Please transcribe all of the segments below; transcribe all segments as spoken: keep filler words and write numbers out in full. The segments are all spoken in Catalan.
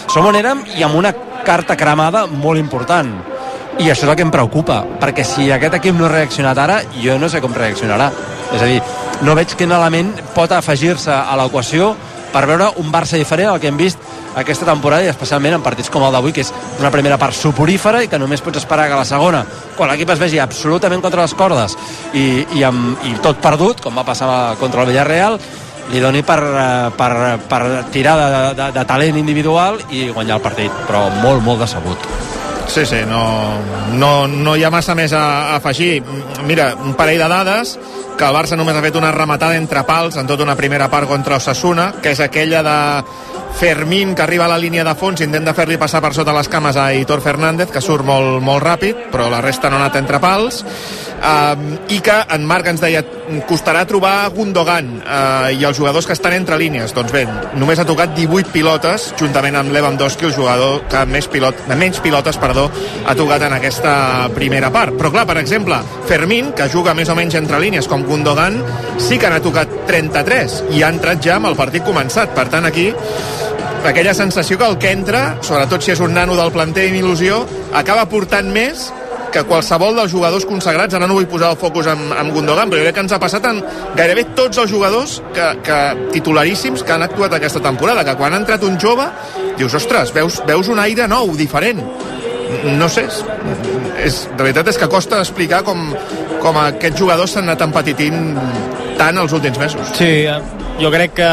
som on érem i amb una carta cremada molt important, i això és el que em preocupa, perquè si aquest equip no ha reaccionat ara, jo no sé com reaccionarà. És a dir, no veig quin element pot afegir-se a l'equació per veure un Barça diferent al que hem vist aquesta temporada, i especialment en partits com el d'avui, que és una primera part soporífera i que només pots esperar que la segona, quan l'equip es vegi absolutament contra les cordes i, i, amb, i tot perdut, com va passar contra el Villarreal, li doni per, per, per tirar de, de, de talent individual i guanyar el partit, però molt, molt decebut. Sí, sí, no, no, no hi ha massa més a, a afegir. Mira, un parell de dades, que el Barça només ha fet una rematada entre pals en tota una primera part contra Osasuna, que és aquella de Fermín, que arriba a la línia de fons, intenta fer-li passar per sota les cames a Hitor Fernández, que surt molt, molt ràpid, però la resta no ha anat entre pals. Uh, i que en Marc ens deia costarà trobar Gundogan uh, i els jugadors que estan entre línies. Doncs bé, només ha tocat divuit pilotes, juntament amb Lewandowski, el jugador que més pilot, menys pilotes perdó, ha tocat en aquesta primera part. Però clar, per exemple, Fermín, que juga més o menys entre línies com Gundogan, sí que n'ha tocat trenta-tres i ha entrat ja amb el partit començat. Per tant, aquí aquella sensació que el que entra, sobretot si és un nano del planter i il·lusió, acaba portant més que qualsevol dels jugadors consagrats. Ara no vull posar el focus en, en Gundogan, però jo crec que ens ha passat en gairebé tots els jugadors que, que titularíssims que han actuat aquesta temporada, que quan ha entrat un jove dius, ostres, veus, veus un aire nou, diferent. No sé, és, de veritat és que costa explicar com, com aquests jugadors s'han anat empetitint tant els últims mesos. Sí, jo crec que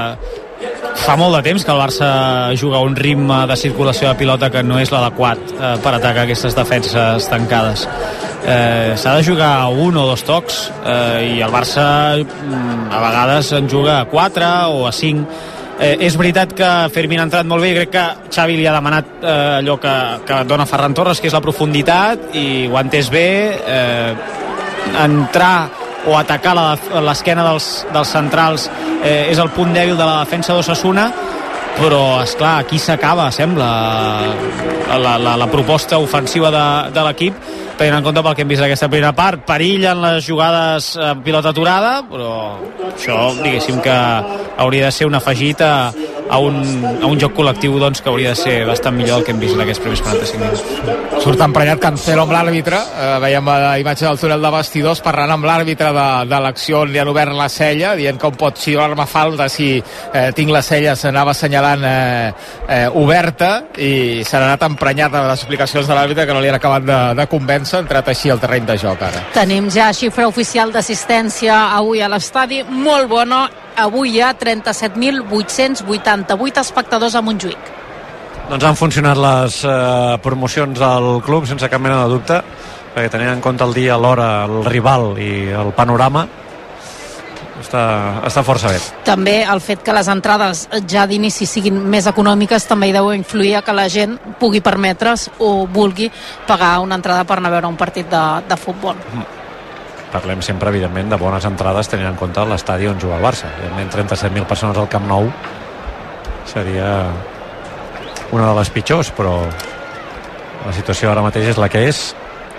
fa molt de temps que el Barça juga a un ritme de circulació de pilota que no és l'adequat eh, per atacar aquestes defenses tancades. Eh, s'ha de jugar a un o dos tocs eh, i el Barça a vegades en juga a quatre o a cinc. Eh, és veritat que Fermín ha entrat molt bé i crec que Xavi li ha demanat eh, allò que, que dona Ferran Torres, que és la profunditat, i ho ha entès bé. Eh, entrar o atacar l'esquena dels, dels centrals eh, és el punt dèbil de la defensa d'Osasuna, però esclar, aquí s'acaba, sembla, la, la, la proposta ofensiva de, de l'equip, tenint en compte pel que hem vist aquesta primera part. Perill en les jugades amb pilota aturada, però això diguéssim que hauria de ser un afegit a, a, un, a un joc col·lectiu, doncs, que hauria de ser bastant millor el que hem vist en aquests primers quaranta-cinc minuts. Surt emprenyat Cancelo amb l'àrbitre, eh, veiem la imatge del túnel de vestidors parlant amb l'àrbitre de, de l'acció on li han obert la cella, dient com pot xiular-me falta si eh, tinc la cella, s'anava assenyalant eh, eh, oberta, i s'ha anat emprenyat amb les explicacions de l'àrbitre que no li han acabat de, de convèncer. Ha entrat així al terreny de joc ara. Tenim ja xifra oficial d'assistència avui a l'estadi, molt bona. Avui hi ha trenta-set mil vuit-cents vuitanta-vuit espectadors a Montjuïc. Doncs han funcionat les eh, promocions del club sense cap mena de dubte, perquè tenint en compte el dia, l'hora, el rival i el panorama, està, està força bé. També el fet que les entrades ja d'inici siguin més econòmiques també hi deu influir a que la gent pugui permetre's o vulgui pagar una entrada per anar a veure un partit de, de futbol. Parlem sempre, evidentment, de bones entrades tenint en compte l'estadi on juga el Barça. Evidentment, trenta-set mil persones al Camp Nou seria una de les pitjors, però la situació ara mateix és la que és,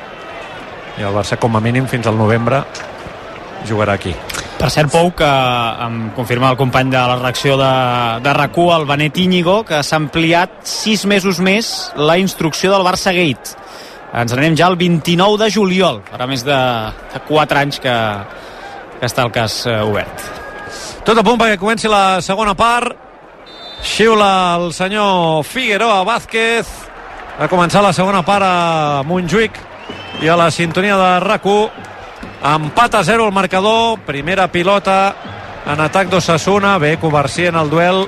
i el Barça com a mínim fins al novembre jugarà aquí. Per cert, Pou, que em confirma el company de la redacció de, de RAC u, el Benet Íñigo, que s'ha ampliat sis mesos més la instrucció del Barça Gate. Ens anem ja al vint-i-nou de juliol, farà més de, de quatre anys que, que està el cas eh, obert. Tot a punt perquè comenci la segona part. Xiula el senyor Figueroa Vázquez. Va començar la segona part a Montjuïc i a la sintonia de RAC u. Empat a zero el marcador, primera pilota en atac d'Osasuna, bé Covarsí en el duel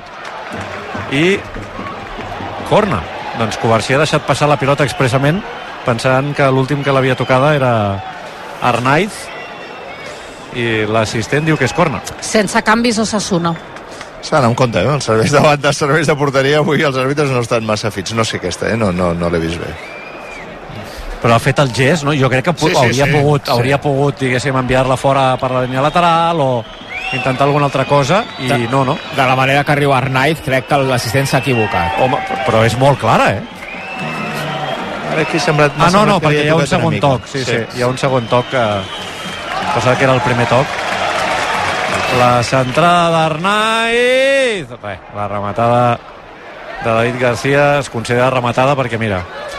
i corna. Doncs Covarsí ha deixat passar la pilota expressament pensant que l'últim que l'havia tocada era Arnaiz, i l'assistent diu que és corna. Sense canvis Osasuna. S'ha d'anar en compte, eh? Els serveis de banda, els serveis de porteria, avui els àrbitres no estan massa fits. No sé aquesta, eh? No, no, no l'he vist bé. Però ha fet el gest, no? Jo crec que sí, sí, hauria, sí, pogut, sí. hauria pogut, diguéssim, enviar-la fora per la línia lateral o intentar alguna altra cosa, i de, no, no. De la manera que arriba Arnaiz, crec que l'assistent s'ha equivocat. Home, però és molt clara, eh? Ara aquí ha semblat... Ah, no, no, perquè hi ha un segon toc. Sí, sí, sí, hi ha un segon toc que... Pensava que era el primer toc. La centrada d'Arnaiz... Bé, la rematada de David García es considera rematada perquè mira,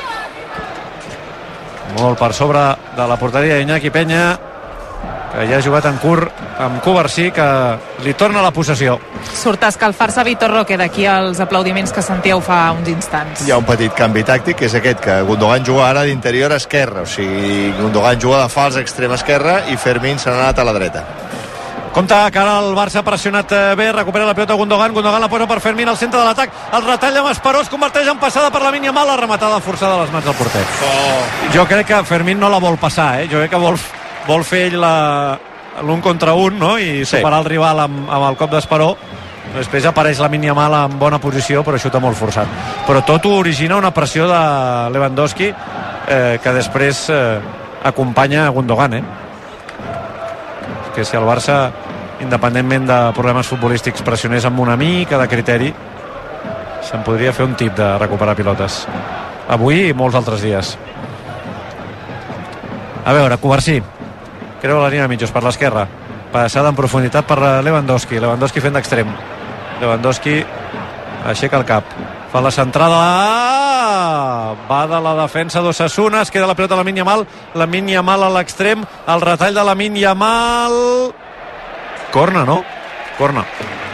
molt per sobre de la porteria d'Iñaki Peña, que ja ha jugat en curt amb Covarsí, que li torna la possessió. Surt a escalfar-se Vitor Roque d'aquí als aplaudiments que sentíeu fa uns instants. Hi ha un petit canvi tàctic, que és aquest, que Gundogan juga ara d'interior a esquerra, o sigui, Gundogan juga de fals extrem esquerra i Fermín se n'ha anat a la dreta. Compte que ara el Barça ha pressionat bé, recupera la pilota Gundogan, Gundogan la posa per Fermín al centre de l'atac, el retalla amb Esparós, converteix en passada per la Lamine Yamal, la rematada forçada a les mans del porter. Oh. Jo crec que Fermín no la vol passar, eh? Jo crec que vol, vol fer ell la, l'un contra un, no? I sí, superar el rival amb, amb el cop d'Esparó. Després apareix la Lamine Yamal en bona posició, però xuta molt forçat. Però tot ho origina una pressió de Lewandowski eh, que després eh, acompanya Gundogan, eh? Que si el Barça, independentment de problemes futbolístics, pressionés amb una mica de criteri, se'n podria fer un tip de recuperar pilotes. Avui i molts altres dies. A veure, Covarsí creu la línia de mitjos per l'esquerra, passada en profunditat per Lewandowski, Lewandowski fent d'extrem, Lewandowski aixeca el cap, fa la centrada, va de la defensa d'Osasuna, es queda la pilota a Lamine Yamal, Lamine Yamal a l'extrem, el retall de Lamine Yamal, corna, no? Corna.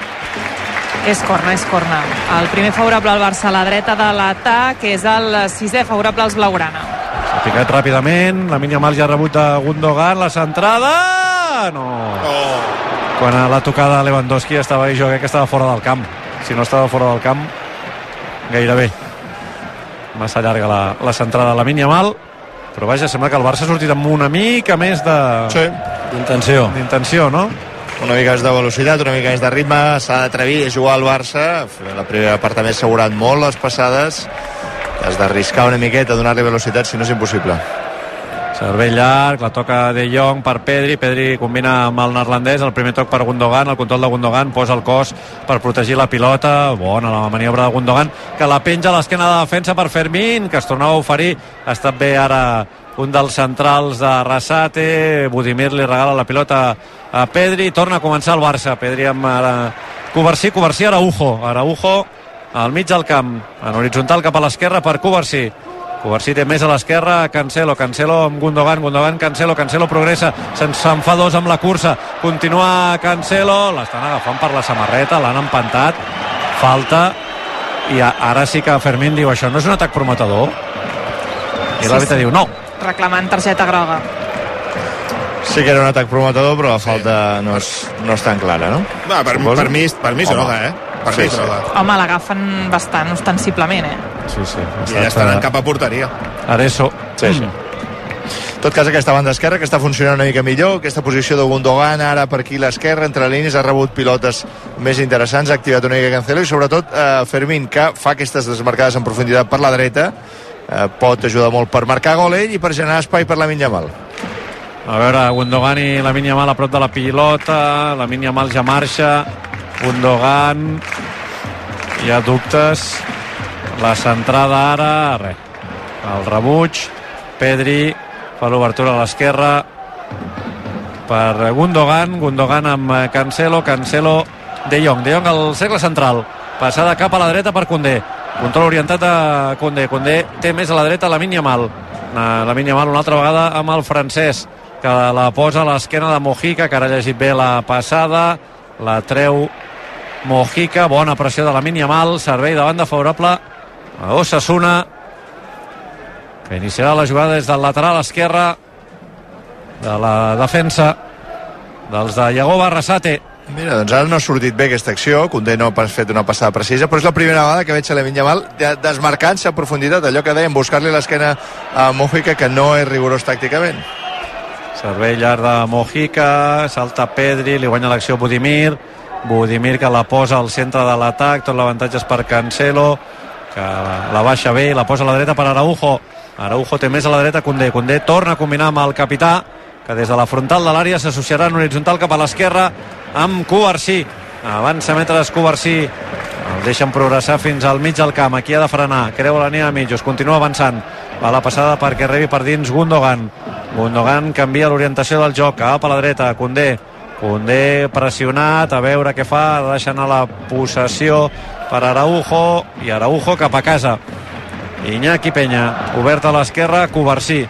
És corna, és corna. El primer favorable al Barça a la dreta de l'atac, és el sisè favorable als blaugrana. S'ha picat ràpidament, Lamine Yamal ja ha rebut de Gundogan, la centrada, no. Oh. Quan a la tocada Lewandowski estava ahí, jo crec que estava fora del camp. Si no estava fora del camp, gairebé. Massa llarga la, la centrada de Lamine Yamal, però vaja, sembla que el Barça ha sortit amb una mica més de... Sí. D'intenció. D'intenció, no? Una mica més de velocitat, una mica més de ritme, s'ha d'atrevir a jugar al Barça. La primera part també s'ha assegurat molt les passades, has d'arriscar una miqueta, donar-li velocitat, si no és impossible. Servei llarg, la toca De Jong per Pedri, Pedri combina amb el neerlandès, el primer toc per Gundogan, el control de Gundogan, posa el cos per protegir la pilota, bona la maniobra de Gundogan, que la penja a l'esquena de defensa per Fermín, que es tornava a oferir, ha estat bé ara un dels centrals de Arrasate, Budimir li regala la pilota a Pedri, torna a començar el Barça, Pedri amb ara... Covarsí, Covarsí, Araujo, Araujo al mig del camp, en horitzontal cap a l'esquerra per Covarsí, Covarsí té més a l'esquerra, Cancelo, Cancelo amb Gundogan, Gundogan, Cancelo, Cancelo progressa, se'n fa dos amb la cursa, continua Cancelo, l'estan agafant per la samarreta, l'han empantat, falta, i ara sí que Fermín diu, això no és un atac prometedor? I sí, l'àrbitre sí. diu, no. Reclamant targeta groga. Sí que era un atac prometedor, però la falta sí. no, és, no és tan clara, no? Va, per, per mi, per mi és groga, eh? Per sí, mi és sí. groga. Home, l'agafen bastant ostensiblement, eh? Sí, sí. I ja estan en cap a porteria. Areso. Sí, sí. En tot cas, aquesta banda esquerra que està funcionant una mica millor, aquesta posició de Gundogan ara per aquí a l'esquerra, entre línies, ha rebut pilotes més interessants, ha activat una mica Cancelo i sobretot eh, Fermín, que fa aquestes desmarcades en profunditat per la dreta, eh, pot ajudar molt per marcar gol ell i per generar espai per Lamine Yamal. A veure, Gundogan i Lamine Yamal a prop de la pilota, Lamine Yamal ja marxa, Gundogan, hi ha dubtes, la centrada ara, res, el rebuig, Pedri fa l'obertura a l'esquerra per Gundogan, Gundogan amb Cancelo, Cancelo, De Jong, De Jong al cercle central, passada cap a la dreta per Koundé, control orientat a Koundé, Koundé té més a la dreta Lamine Yamal, Lamine Yamal una altra vegada amb el francès, que la posa a l'esquena de Mojica, que ara ha llegit bé la passada, la treu Mojica, bona pressió de Lamine Yamal, servei de banda favorable a Osasuna, que iniciarà la jugada des del lateral esquerre de la defensa dels de Yagoba Arrasate. Mira, doncs ara no ha sortit bé aquesta acció, Koundé no ha fet una passada precisa, però és la primera vegada que veig a Lamine Yamal desmarcant-se a profunditat, allò que dèiem, buscar-li l'esquena a Mojica, que no és rigorós tàcticament. Servei llarg de Mojica, salta Pedri, li guanya l'acció Budimir, Budimir que la posa al centre de l'atac, tot l'avantatge és per Cancelo, que la baixa bé i la posa a la dreta per Araujo, Araujo té més a la dreta Koundé, Koundé torna a combinar amb el capità, que des de la frontal de l'àrea s'associarà en horitzontal cap a l'esquerra amb Covarsí, avança metres Covarsí, el deixen progressar fins al mig del camp, aquí ha de frenar, creu la línia de mitjos, continua avançant, va la passada perquè rebi per dins Gundogan, Gundogan canvia l'orientació del joc, cap a la dreta, Koundé, Koundé pressionat, a veure què fa, deixa anar la possessió per Araujo, i Araujo cap a casa. Iñaki Peña, obert a l'esquerra, Covarsí,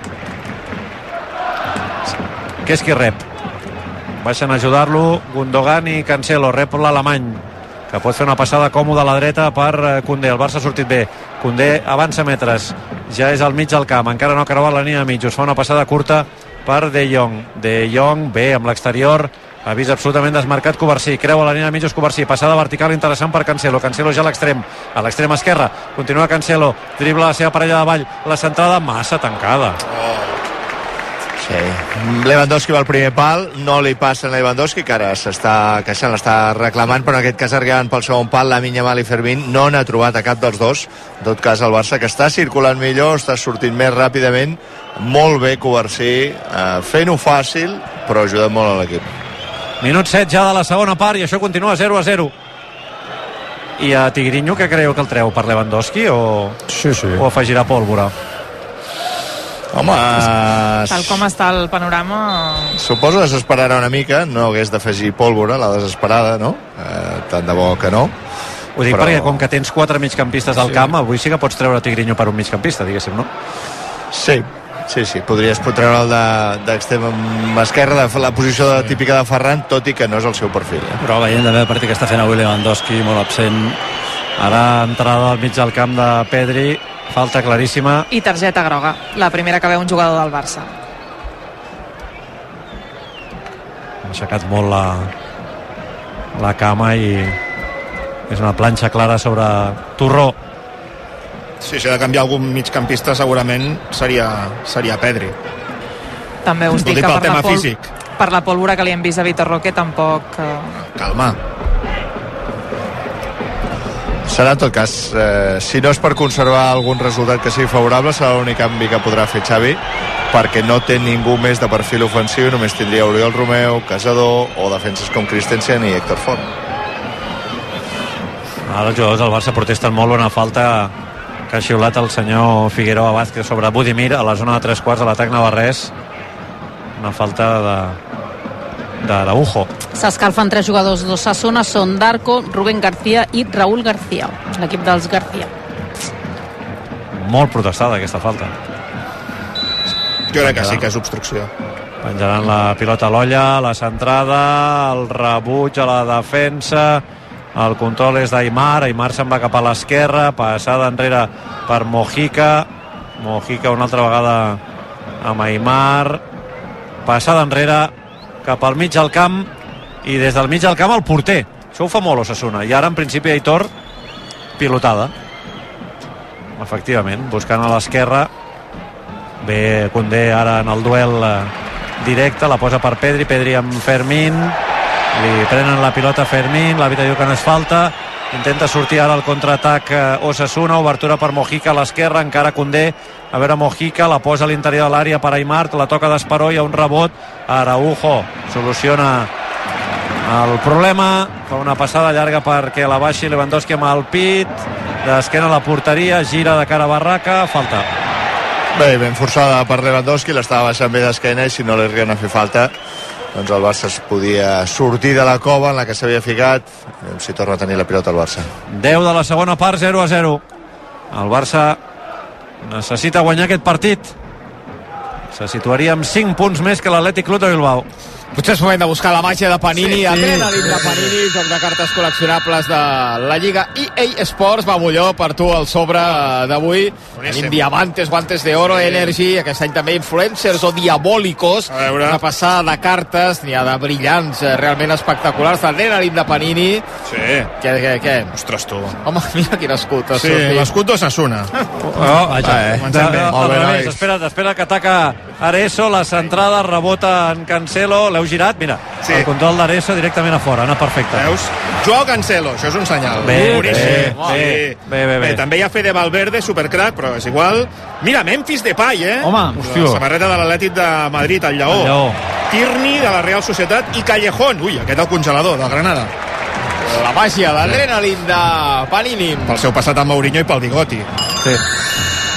que és qui rep. Baixen a ajudar-lo Gundogan i Cancelo. Rep l'alemany, que pot fer una passada còmoda a la dreta per Koundé. El Barça ha sortit bé. Koundé avança metres, ja és al mig del camp, encara no ha creuat la línia de mitjos, fa una passada curta per De Jong. De Jong bé amb l'exterior, ha vist absolutament desmarcat Covarsí, creua la línia de mitjos Covarsí, passada vertical interessant per Cancelo. Cancelo ja a l'extrem, a l'extrem esquerra, continua Cancelo, dribla la seva parella davall, la centrada massa tancada. Sí. Lewandowski va al primer pal, no li passa a Lewandowski, que ara s'està queixant, l'està reclamant, però en aquest cas arribant pel segon pal, Lamine Yamal i Fermín no n'ha trobat a cap dels dos. En tot cas, el Barça, que està circulant millor, està sortint més ràpidament, molt bé Covarsí, eh, fent-ho fàcil, però ajuda molt a l'equip. Minut set ja de la segona part i això continua zero a zero. I a Tigrinho, què creieu que el treu per Lewandowski o, sí, sí. o afegirà pólvora? Home, tal com està el panorama, suposo desesperarà una mica, no hagués d'afegir pólvora, la desesperada, no? Eh, tant de bo que no. Ho dic però... perquè com que tens quatre migcampistes al sí. camp, avui sí que pots treure Tigrinho per un migcampista, diguéssim, no? Sí, sí, sí, podries treure el d'extrem de, esquerra, de la posició de, típica de Ferran, tot i que no és el seu perfil. Eh? Però veient també el partit que està fent avui Lewandowski, molt absent. Ara entrada al mig del camp de Pedri, falta claríssima. I targeta groga, la primera que veu un jugador del Barça. Ha aixecat molt la, la cama i és una planxa clara sobre Torró. Sí, si ha de canviar algun migcampista segurament seria, seria Pedri. També us dic que per la, pol per la pólvora que li hem vist a Vitor Roque tampoc... Eh... Calma. Serà en tot cas, eh, si no és per conservar algun resultat que sigui favorable, serà l'únic canvi que podrà fer Xavi, perquè no té ningú més de perfil ofensiu, només tindria Oriol Romeu, Casador o defenses com Christensen i Héctor Font. Ara els jugadors del Barça protesten molt una falta que ha xiulat el senyor Figueroa Vázquez sobre Budimir a la zona de tres quarts de l'atac navarrès. Una falta de d'Araujo. S'escalfen tres jugadors d'Osasuna, són Darko, Rubén García i Raúl García, l'equip dels García. Molt protestada aquesta falta. Jo crec que sí que és obstrucció. Penjaran la pilota a l'olla, la centrada, el rebuig a la defensa, el control és d'Aimar, Aimar se'n va cap a l'esquerra, passada enrere per Mojica, Mojica una altra vegada amb Aimar, passada enrere cap al mig del camp i des del mig del camp el porter. Això ho fa molt Osasuna, i ara en principi Aitor pilotada, efectivament, buscant a l'esquerra. Bé Koundé ara en el duel directe, la posa per Pedri, Pedri amb Fermín, li prenen la pilota a Fermín, l'àrbitre diu que no és falta, intenta sortir ara el contraatac Osasuna, obertura per Mojica a l'esquerra, encara Koundé, a veure Mojica, la posa a l'interior de l'àrea per Aimar, la toca d'Esperó, hi ha un rebot, Araujo soluciona el problema, fa una passada llarga perquè la baixi Lewandowski amb el pit, d'esquena a la porteria, gira de cara a Barraca, falta. Bé, ben forçada per Lewandowski, l'estava baixant bé d'esquena i si no li arriben a fer falta, doncs el Barça es podia sortir de la cova en la que s'havia ficat, si torna a tenir la pilota el Barça. deu de la segona part, zero a zero. El Barça necessita guanyar aquest partit. Se situaria amb cinc punts més que l'Atlètic Club de Bilbao. Potser és moment de buscar la màgia de Panini, sí, sí. Adrenalin de Panini, joc de cartes col·leccionables de la Lliga E A Sports. Va Molló, per tu el sobre d'avui. Tenim Diamantes, Guantes de Oro, sí. Energy, aquest any també Influencers o Diabólicos. Una passada de cartes, n'hi ha de brillants, realment espectaculars. Adrenalin de Panini. Sí. Què, què, què? Ostres, tu. Home, mira quin escut. Sí, l'escut d'Osasuna. Oh, vaja, eh. de, de, Molt bé, de, espera, espera que ataca Areso, la centrada, rebota en Cancelo, l'heu girat, mira, sí. El control d'Areso directament a fora, anar perfecte. Veus? Joao Cancelo, això és un senyal. Bé, bé, bé, sí. bé, bé, bé, bé. També hi ha Fede Valverde, supercrack, però és igual. Mira, Memphis Depay, eh? Home, hòstia. La samarreta de l'Atlètic de Madrid, el Lleó. El Lleó. Tierney, de la Real Societat, i Callejón. Ui, aquest el congelador, del Granada. La màgia d'Adrenalin de Panini. Pel seu passat amb Mourinho i pel bigoti. Sí.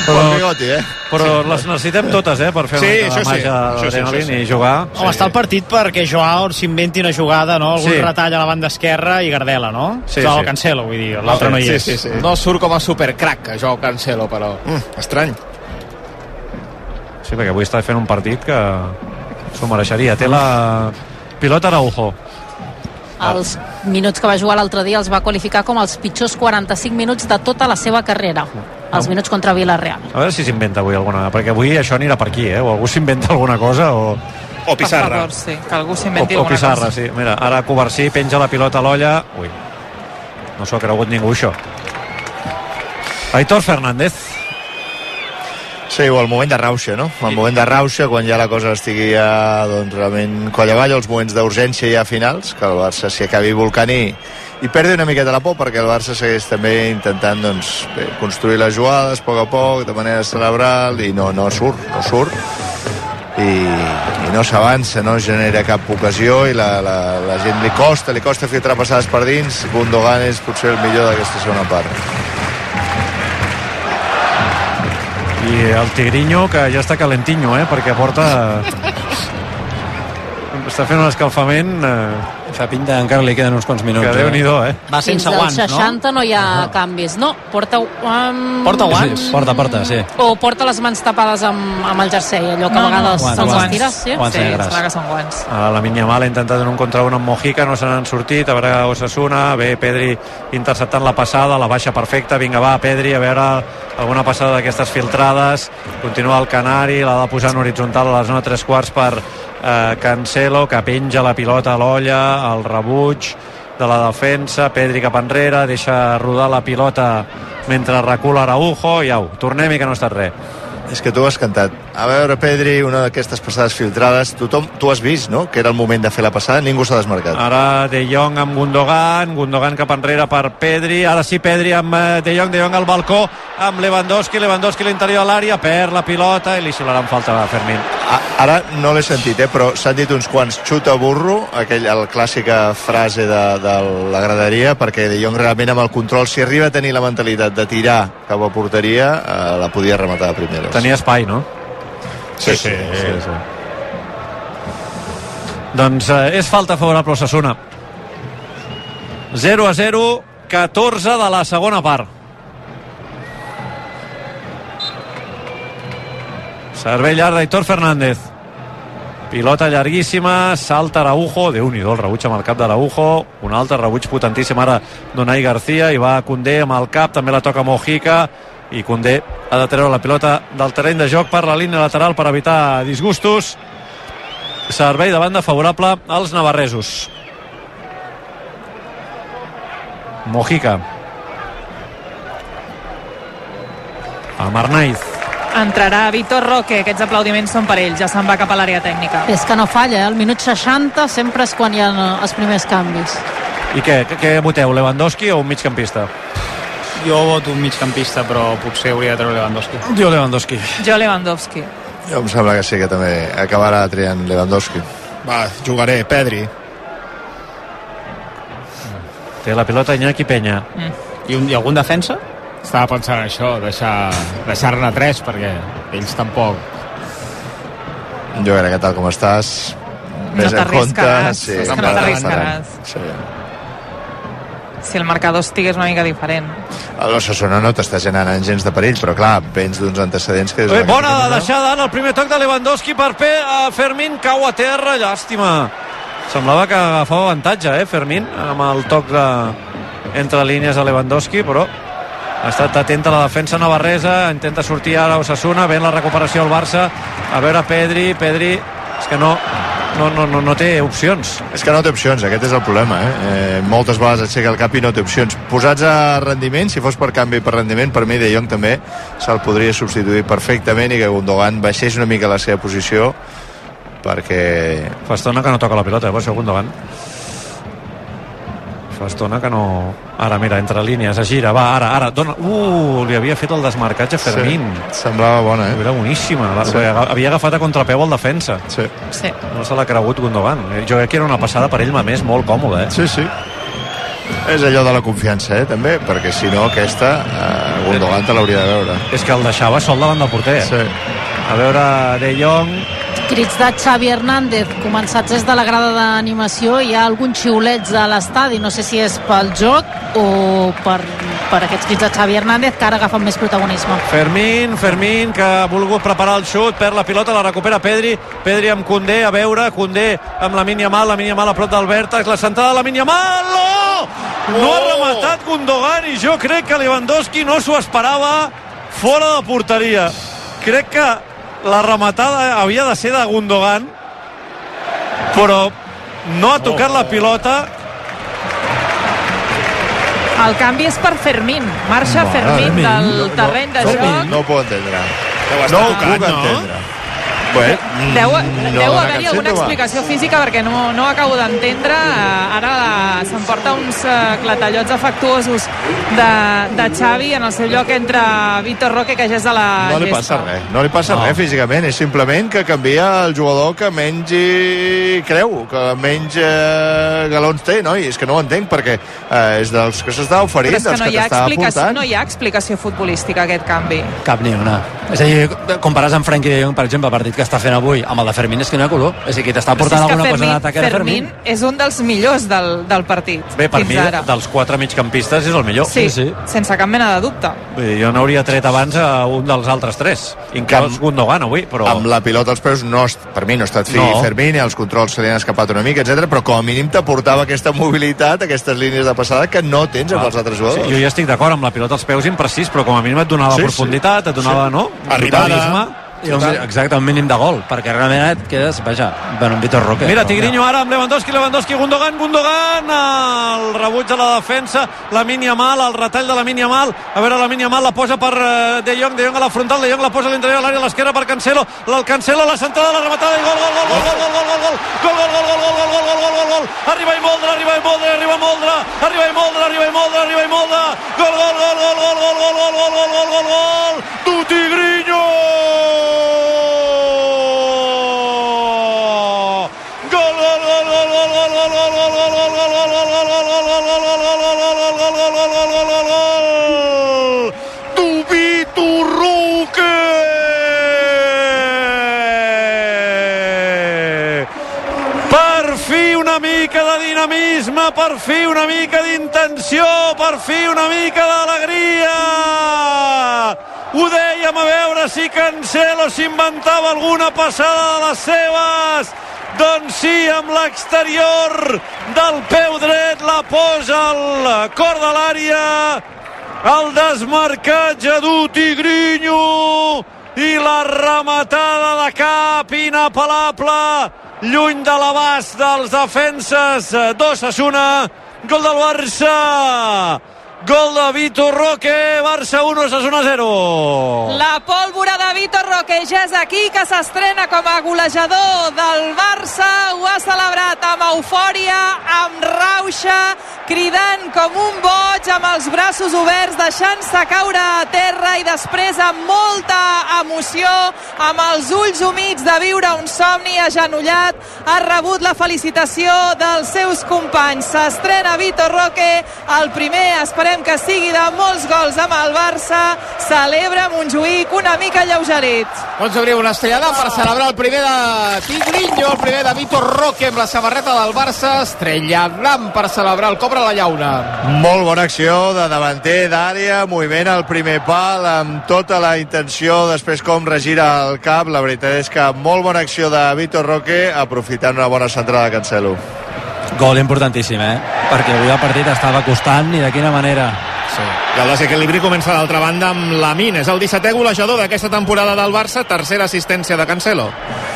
Però, bon bigoti, eh? Però sí, les necessitem totes, eh, per fer sí, una mica de màgia sí. d'adrenalina sí, sí, sí. i jugar. Home, està el partit perquè Joao s'inventi una jugada, no? Algun Sí. retall a la banda esquerra i Gardela, no? Sí, Joao sí. Cancelo, vull dir, l'altre no hi sí, és. sí, sí. No surt com a supercrac, Joao Cancelo, però... Mm, estrany. Sí, perquè avui està fent un partit que s'ho mereixeria. Té la pilota Araujo. Els minuts que va jugar l'altre dia els va qualificar com els pitjors quaranta-cinc minuts de tota la seva carrera. Els minuts contra Villarreal. A veure si s'inventa avui alguna, perquè avui això anirà per aquí, eh? O algú s'inventa alguna cosa o... O Pissarra. Per favor, sí, que algú O, s'inventi o alguna Pissarra, cosa. sí. Mira, ara Covarsí penja la pilota a l'olla. Ui, no s'ho ha cregut ningú, això. Aitor Fernández. Sí, o el moment de rauxa, no? El moment de rauxa, quan ja la cosa estigui ja, doncs, realment coll avall, els moments d'urgència ja finals, que el Barça s'hi acabi volcant i, i perdi una miqueta la por, perquè el Barça segueix també intentant, doncs, bé, construir les jugades a poc a poc, de manera cerebral, i no, no surt, no surt. I, i no s'avança, no genera cap ocasió, i la, la, la gent li costa, li costa filtrar passades per dins. Gundogan és potser el millor d'aquesta segona part. I el Tigrinho, que ja està calentinho, eh? Perquè porta... està fent un escalfament... Eh... Fa pinta, encara li queden uns quants minuts. Que Déu-n'hi-do, eh? Va Fins sense als guants, seixanta no? no hi ha canvis. No, porta... Um... Porta guants? Sí, porta, porta, sí. O porta les mans tapades amb, amb el jersei, allò que No, a vegades no, se'ls guants. estira. Sí? Guants Sí, negres. sembla que són guants. A la Lamine Yamal ha intentat en un contra un amb Mojica, no se n'han sortit. A veure Osasuna, bé, Pedri interceptant la passada, la baixa perfecta. Vinga, va, Pedri, a veure alguna passada d'aquestes filtrades. Continua el Canari, l'ha de posar en horitzontal a la zona tres quarts per eh, Cancelo, que penja la pilota a l'olla, el rebuig de la defensa. Pedri cap enrere, deixa rodar la pilota mentre recula Araujo, i au, tornem-hi que no ha estat res. És que tu has cantat. A veure, Pedri, una d'aquestes passades filtrades, tothom, tu has vist, no?, que era el moment de fer la passada, ningú s'ha desmarcat. Ara De Jong amb Gundogan, Gundogan cap enrere per Pedri, ara sí Pedri amb eh, De Jong, De Jong al balcó amb Lewandowski, Lewandowski a l'interior de l'àrea, perd la pilota i li xiularan falta a Fermín. A, ara no l'he sentit, eh, però s'han dit uns quants xuta burro, aquell, el clàssica frase de, de la graderia, perquè De Jong realment amb el control, si arriba a tenir la mentalitat de tirar cap a porteria, eh, la podia rematar a primeres. Tenia espai, no? Sí, sí, sí, sí, sí. Doncs eh, és falta favorable a Osasuna. zero a zero, catorze de la segona part. Servei llarg d'Aitor Fernández. Pilota llarguíssima, salta Araujo, Déu-n'hi-do el rebuig amb el cap d'Araujo, un altre rebuig potentíssim ara d'Unai García, i va Koundé amb el cap, també la toca Mojica, i Koundé ha de treure la pilota del terreny de joc per la línia lateral per evitar disgustos. Servei de banda favorable als navarresos. Mojica amb Arnaiz. Entrarà Vitor Roque, aquests aplaudiments són per ell, ja se'n va cap a l'àrea tècnica. És que no falla, eh? El minut seixanta sempre és quan hi ha eh, els primers canvis. I què? Què, què voteu, Lewandowski o un migcampista? Jo voto un migcampista, però potser hauria de treure Lewandowski. Jo Lewandowski. Jo Lewandowski. Jo em sembla que sí, que també acabarà triant Lewandowski. Va, jugaré, Pedri. Té la pilota Iñaki Peña. Mm. I, un, I algun defensa? Estava pensant això, deixar, deixar-ne tres, perquè ells tampoc. Jo crec que tal com estàs, No més en compte... t'arriscaràs, Sí, és que no faran, t'arriscaràs. faran. Sí. Si el marcador estigués una mica diferent. L'Osasuna no t'està generant gens de perill, però clar, vens d'uns antecedents que... Eh, bona deixada en el primer toc de Lewandowski per P. Fermín cau a terra, llàstima. Semblava que agafava avantatge, eh, Fermín, amb el toc de... entre línies de Lewandowski, però ha estat atent a la defensa navarresa, intenta sortir ara Osasuna, ben la recuperació al Barça, a veure Pedri, Pedri, és que no, no, no, no, no té opcions. És que no té opcions, aquest és el problema, eh? eh moltes vegades aixeca el cap i no té opcions. Posats a rendiment, si fos per canvi per rendiment, per mi De Jong també se'l podria substituir perfectament i que Gundogan baixés una mica la seva posició, perquè... Fa estona que no toca la pilota, eh, per això Gundogan. Fa estona que no... Ara, mira, entre línies, es gira, va, ara, ara, dona... Uh, li havia fet el desmarcatge a Fermín. Sí, semblava bona, eh? Era boníssima. La, Sí. Havia agafat a contrapeu el defensa. Sí. Sí. No se l'ha cregut Gundogan. Jo crec que era una passada per ell, a més, molt còmode, eh? Sí, sí. És allò de la confiança, eh, també, perquè si no aquesta, eh, Gundogan te l'hauria de veure. És que el deixava sol davant del porter. Sí. A veure, De Jong... Crits de Xavi Hernández començats des de la grada d'animació. Hi ha alguns xiulets a l'estadi, no sé si és pel joc o per, per aquests crits de Xavi Hernández, que ara agafen més protagonisme. Fermín, Fermín, que ha volgut preparar el xut, perd la pilota, la recupera Pedri, Pedri amb Koundé, a veure, Koundé amb la Yamal, la Yamal a prop del vèrtex, la centrada de la Yamal, oh! No ha rematat Gundogan i jo crec que Lewandowski no s'ho esperava, fora de porteria. Crec que la rematada havia de ser de Gundogan, però no ha tocat la pilota. El canvi és per Fermín. Marxa Fermín del terreny de joc. No ho puc entendre. Deu estar No ho tocat, puc no? entendre. Bueno, Deu, no deu dona haver-hi cap alguna símptoma. explicació física perquè no, no acabo d'entendre. Eh, Ara s'emporta uns eh, clatallots afectuosos de, de Xavi. En el seu lloc entra Vitor Roque, que ja és a la No li gespa. passa res, no li passa No. res físicament, és simplement que canvia el jugador que menys hi creu, que menys eh, galons té, no? I és que no ho entenc, perquè eh, és dels que s'està oferint, Però és que dels no que hi, ha t'està explicació, aportant. no hi ha explicació futbolística, aquest canvi. Cap ni una. És a dir, comparats amb Frenkie de Jong, per exemple, el partit que està fent avui amb el de Fermín, és que no hi ha color. És a dir, qui t'està Però si portant és que alguna Fermín, cosa d'atac era Fermín. Fermín és un dels millors del, del partit. Bé, per fins mi, ara. dels quatre migcampistes és el millor. Sí, sí. sense cap mena de dubte. Vull dir, jo n'hauria tret abans a un dels altres tres, inclòs Gundogan avui, però... Amb la pilota als peus, no, est- per mi no ha estat fi No. Fermín, i els controls se li han escapat una mica, etcètera, però com a mínim t'aportava aquesta mobilitat, aquestes línies de passada que no tens amb Ah, els altres sí, jugadors. jo ja estic d'acord amb la pilota als peus imprecís, però com a mínim et donava Sí, sí. profunditat, et donava, no? Arribada. Brutalisme. I un, exacte, un mínim de gol, perquè realment et quedes, vaja, bueno, un Vitor Roque. Mira, Tigrinho ara amb Lewandowski, Lewandowski, Gundogan, Gundogan, el rebuig de la defensa, la Yamal, el retall de la Yamal, a veure, la Yamal la posa per eh, De Jong, De Jong a la frontal, De Jong la posa a l'interior de l'àrea, a l'esquerra per Cancelo, el Cancelo, la centrada, la rematada, i gol, gol, gol, gol, gol, gol, gol, gol, gol, gol, gol, gol, gol, gol, gol, gol, gol, gol, gol, arriba i Moldra, arriba i Moldra, arriba Moldra, arriba i Moldra, arriba i Moldra, arriba i Moldra, gol, gol, gol, gol, gol, gol, gol, gol, gol, gol, gol, gol, gol, tu Tigrinho! Per fi una mica de dinamisme, per fi una mica d'intenció, per fi una mica d'alegria. Ho dèiem, a veure si Cancelo s'inventava alguna passada de les seves. Doncs sí, amb l'exterior del peu dret la posa al cor de l'àrea. El desmarcatge d'U Tigrinho i la rematada de cap inapel·lable, lluny de l'abast dels defenses d'Osasuna. Gol del Barça, gol de Vitor Roque, Barça un, Osasuna zero. La pólvora de Vitor Roque ja és aquí, que s'estrena com a golejador del Barça. Ho ha celebrat amb eufòria, amb rauxa, cridant com un boig, amb els braços oberts, deixant-se caure a terra, i després amb molta emoció, amb els ulls humits de viure un somni, agenollat, ha rebut la felicitació dels seus companys. S'estrena Vitor Roque, el primer, esperem que sigui de molts gols amb el Barça. Celebra Montjuïc una mica alleugerit. Doncs obrim una estrellada per celebrar el primer de Tigrinho, el primer de Vitor Roque amb la samarreta del Barça. Estrelladam per celebrar el cobra a la llauna. Molt bona acció de davanter d'àrea, moviment al primer pal amb tota la intenció, després com regira el cap. La veritat és que molt bona acció de Vitor Roque, aprofitant una bona centrada de Cancelo. Gol importantíssim, eh? Perquè avui el partit estava costant, i de quina manera. Sí. I el desequilibri comença d'altra banda amb Lamine. És el dissetè golejador d'aquesta temporada del Barça, tercera assistència de Cancelo.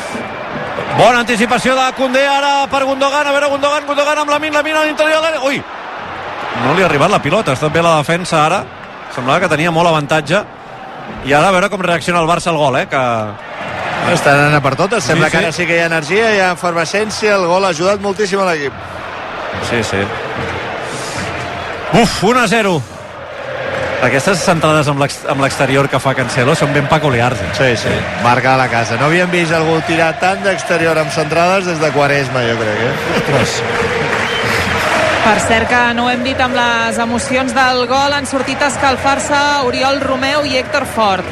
Bona anticipació de Koundé ara per Gundogan, a veure Gundogan, Gundogan amb Lamine, Lamine a l'interior de l'àrea. Ui, no li ha arribat la pilota, ha estat bé la defensa ara, semblava que tenia molt avantatge, i ara a veure com reacciona el Barça al gol, eh, que... Estan anant per totes, sembla Sí, que sí. ara sí que hi ha energia, hi ha efervescència, el gol ha ajudat moltíssim a l'equip. Sí, sí. Uf, un a zero. Aquestes centrades amb l'ex- amb l'exterior que fa Cancelo són ben peculiars. Eh? Sí, sí, marca a la casa. No havíem vist algú tirar tant d'exterior amb centrades des de Quaresma, jo crec, eh? Ostres. Per cert que no ho hem dit amb les emocions del gol, han sortit a escalfar-se Oriol Romeu i Héctor Fort.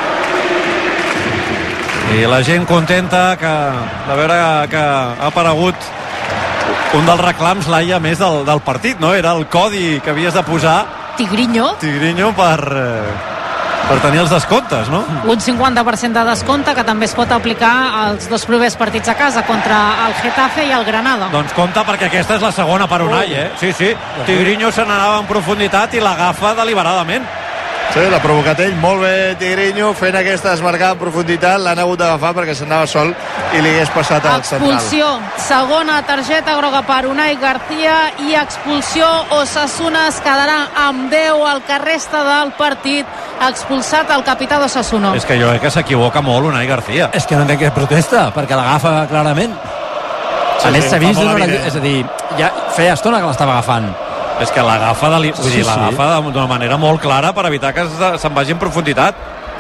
I la gent contenta que, de veure que ha aparegut un dels reclams, Laia, més del, del partit, no? Era el codi que havies de posar Tigrinho Tigrinho per, eh, per tenir els descomptes, no? Un cinquanta per cent de descompte que també es pot aplicar als dos primers partits a casa contra el Getafe i el Granada. Doncs compte, perquè aquesta és la segona per Unai, eh? Sí, sí, Tigrinho se n'anava en profunditat i l'agafa deliberadament. Sí, l'ha provocat ell, molt bé Tigrinho, fent aquesta desmarcada en profunditat, l'han hagut d'agafar perquè s'anava sol i li hagués passat al central. Expulsió, segona targeta groga per Unai García i expulsió. Osasuna es quedarà amb deu al que resta del partit, expulsat el capità d'Osasuna. És que jo crec que s'equivoca molt Unai García. És que no entenc què protesta, perquè l'agafa clarament. Sí, a més, sí, s'ha vist, una... és a dir, ja feia estona que l'estava agafant. És que l'agafa de li... Vull dir, sí, l'agafa sí. d'una manera molt clara per evitar que se'n vagi en profunditat.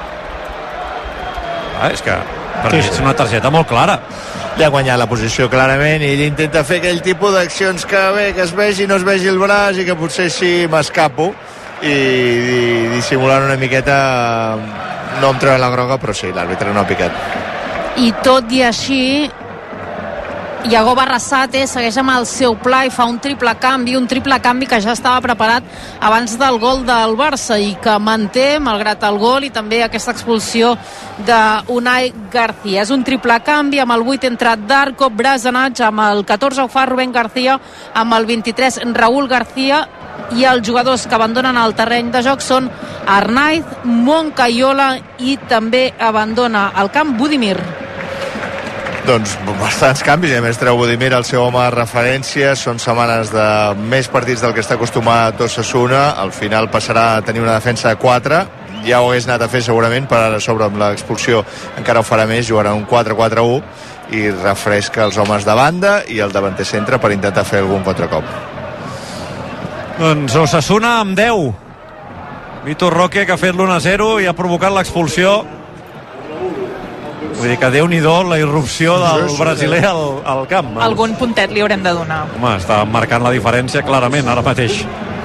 Ah, és que per sí, mi és sí. una targeta molt clara. Li ha guanyat la posició clarament i ell intenta fer aquell tipus d'accions que bé, que es vegi, no es vegi el braç i que potser sí m'escapo i, i dissimulant una miqueta, no em treuen la groga, però sí, l'àrbitre no ha picat. I tot i així Iago Barrasate segueix amb el seu pla i fa un triple canvi, un triple canvi que ja estava preparat abans del gol del Barça i que manté, malgrat el gol i també aquesta expulsió d'Unai García. És un triple canvi, amb el vuit entra Darko Brazanac, amb el catorze ho fa Rubén García, amb el vint-i-tres Raúl García, i els jugadors que abandonen el terreny de joc són Arnaiz, Moncayola i també abandona el camp Budimir. Doncs bastants canvis, a més treu Budimir el seu home de referència, són setmanes de més partits del que està acostumat Osasuna, al final passarà a tenir una defensa de quatre, ja ho hagués anat a fer segurament, per ara sobre amb l'expulsió encara ho farà més, jugarà un quatre quatre u i refresca els homes de banda i el davanter centre per intentar fer algun contracop. Doncs Osasuna amb deu, Vitor Roque, que ha fet l'u a zero i ha provocat l'expulsió. Vull dir que Déu-n'hi-do la irrupció del brasiler al, al camp. Algun puntet li haurem de donar. Home, està marcant la diferència clarament ara mateix.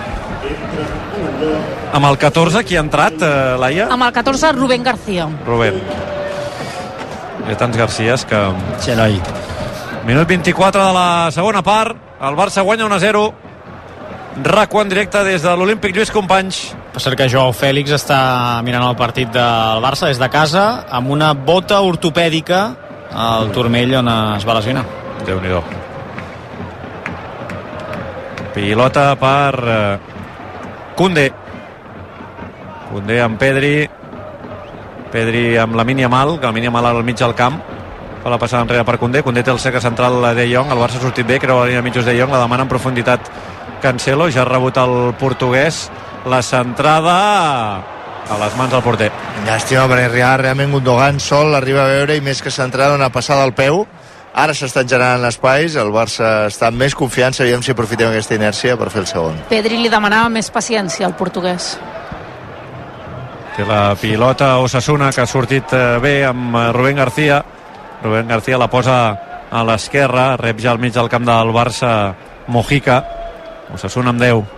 Amb el catorze qui ha entrat, eh, Laia? Amb el catorze Rubén García. Rubén. Hi ha tants Garcías que... Sí, noi. Minut vint-i-quatre de la segona part, el Barça guanya u a zero. RAC u en directe des de l'Olímpic Lluís Companys. Per cert que Joao Fèlix està mirant el partit del Barça des de casa amb una bota ortopèdica al turmell on es va lesionar. Déu-n'hi-do. Pilota per uh, Koundé. Koundé amb Pedri. Pedri amb Lamine Yamal, que Lamine Yamal al mig del camp. Fa la passada enrere per Koundé. Koundé té el cercle central De Jong. El Barça ha sortit bé, creu la línia mitjos De Jong. La demana en profunditat Cancelo. Ja ha rebut el portuguès. La centrada a les mans del porter. Llàstima, perquè realment Gundogan sol arriba a veure i més que centrada una passada al peu. Ara s'estan generant l'espais, el Barça està amb més confiança, aviam si aprofitem aquesta inèrcia per fer el segon. Pedri li demanava més paciència al portuguès. Té la pilota Osasuna, que ha sortit bé amb Rubén García. Rubén García la posa a l'esquerra, rep ja al mig del camp del Barça Mojica. Osasuna amb deu.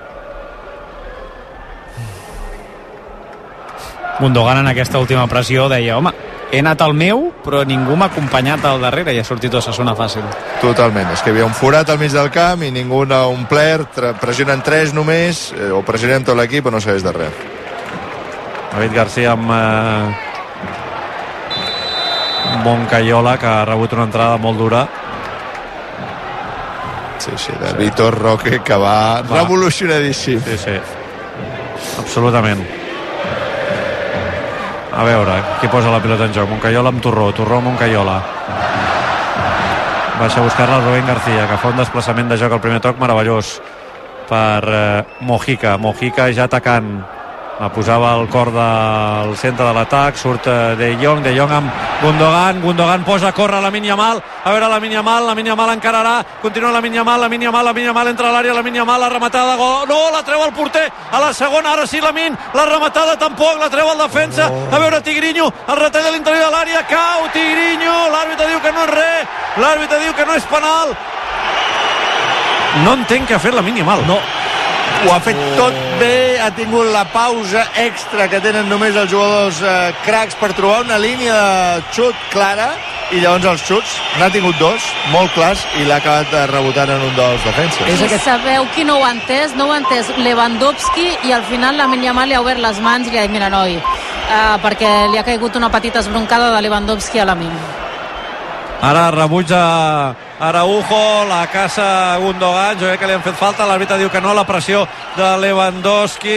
Gundogan en aquesta última pressió deia, home, he anat al meu però ningú m'ha acompanyat al darrere i ha sortit Osasuna fàcil. Totalment, és que hi havia un forat al mig del camp i ningú n'ha omplert, pressionen tres només eh, o pressionem tot l'equip o no sabés de res. David García amb eh, Moncayola, que ha rebut una entrada molt dura. Sí, sí, de Vitor Roque, que va, va. revolucionadíssim. Sí, sí, absolutament. A veure, qui posa la pilota en joc? Moncayola amb Torró, Torró amb Moncayola. Baixa a buscar-la Rubén García, que fa un desplaçament de joc al primer toc meravellós per eh, Mojica. Mojica ja atacant. La posava al cor del centre de l'atac, surt De Jong, De Jong amb Gundogan, Gundogan posa a córrer Lamine Yamal, a veure Lamine Yamal, Lamine Yamal encararà, continua Lamine Yamal, Lamine Yamal, Lamine Yamal entra a l'àrea, Lamine Yamal, la rematada, gol, no, la treu el porter, a la segona, ara sí Lamine, la rematada tampoc, la treu el defensa, a veure Tigrinho, el retall a l'interior de l'àrea, cau Tigrinho, l'àrbitre diu que no és res, l'àrbitre diu que no és penal. no entenc que ha fet la minimal. No, ho ha fet tot bé, ha tingut la pausa extra que tenen només els jugadors eh, cracs per trobar una línia de xut clara, i llavors els xuts n'ha tingut dos, molt clars, i l'ha acabat rebotant en un dels defenses. I aquest... sabeu qui no ho ha entès? No ho ha entès Lewandowski, i al final la Yamal li ha obert les mans i li ha dit, mira, noi, uh, perquè li ha caigut una petita esbroncada de Lewandowski a la Min. Ara rebuig a Araujo, la caça Gundogan, jo crec que li han fet falta, l'àrbitre diu que no, la pressió de Lewandowski,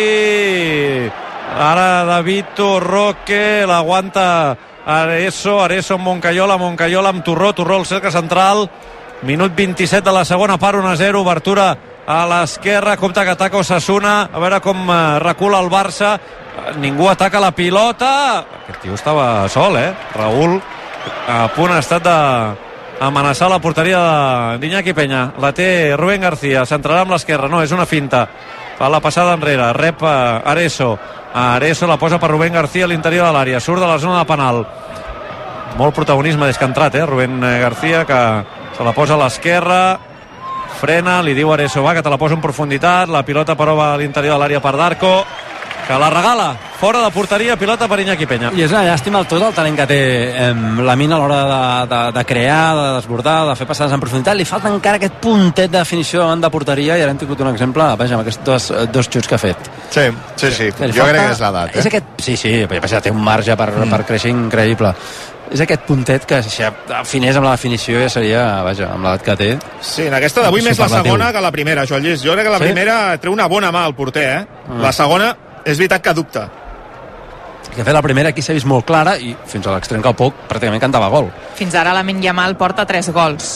ara David Roque, l'aguanta Areso, Areso amb Moncayola, Moncayola amb Torró, Torró al cercle central, minut vint-i-set de la segona part, un a zero, obertura a l'esquerra, compte que ataca Osasuna, a veure com recula el Barça, ningú ataca la pilota, aquest tio estava sol, eh, Raúl, a punt ha estat d'amenaçar la porteria d'Iñaki Peña. La té Rubén García, centrarà amb l'esquerra, no, és una finta, fa la passada enrere, rep Areso, Areso la posa per Rubén García a l'interior de l'àrea, surt de la zona de penal, molt protagonisme des que ha entrat, eh, Rubén García, que se la posa a l'esquerra, frena, li diu Areso, va, que te la posa en profunditat, la pilota però va a l'interior de l'àrea per Darko, que la regala, fora de porteria, pilota per Iñaki Peña. I és una llàstima el tot el talent que té eh, la Mina a l'hora de, de, de crear, de desbordar, de fer passades en profunditat. Li falta encara aquest puntet de definició davant de porteria, i ara hem tingut un exemple, vaja, amb aquests dos, dos xuts que ha fet. Sí, sí, sí. Jo falta, crec que és l'edat, eh? És aquest, sí, sí, vaja, té un marge per, mm. per créixer increïble. És aquest puntet que si afinés amb la definició ja seria, vaja, amb l'edat que té. Sí, en aquesta d'avui més la segona que la primera, Joan Lluís. Jo crec que la sí? primera treu una bona mà al porter, eh? Mm. La segona és veritat que dubta. Que fer la primera aquí s'ha vist molt clara, i fins a l'extrem que el poc pràcticament cantava gol. Fins ara la Yamal porta tres gols.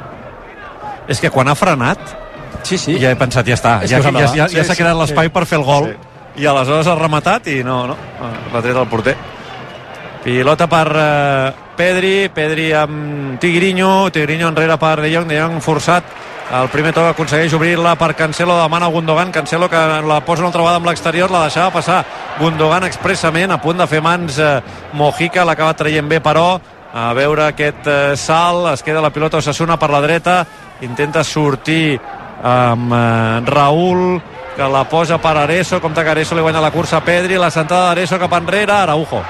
És que quan ha frenat, sí, sí. ja he pensat, ja està, ja, ja, ja, ja s'ha sí, quedat sí, l'espai sí. per fer el gol, sí. I aleshores ha rematat i no, no, l'ha tret el porter. Pilota per uh, Pedri, Pedri amb Tigrinho, Tigrinho enrere per De Jong, De Jong forçat, el primer toc aconsegueix obrir-la per Cancelo, demana Gundogan, Cancelo que la posa una altra vegada amb l'exterior, la deixava passar Gundogan expressament, a punt de fer mans eh, Mojica, l'acaba traient bé però, a veure aquest eh, salt, es queda la pilota Osasuna per la dreta, intenta sortir amb eh, Raúl, que la posa per Areso, compte que Areso li guanya la cursa a Pedri, la centrada d'Areso cap enrere, Araujo.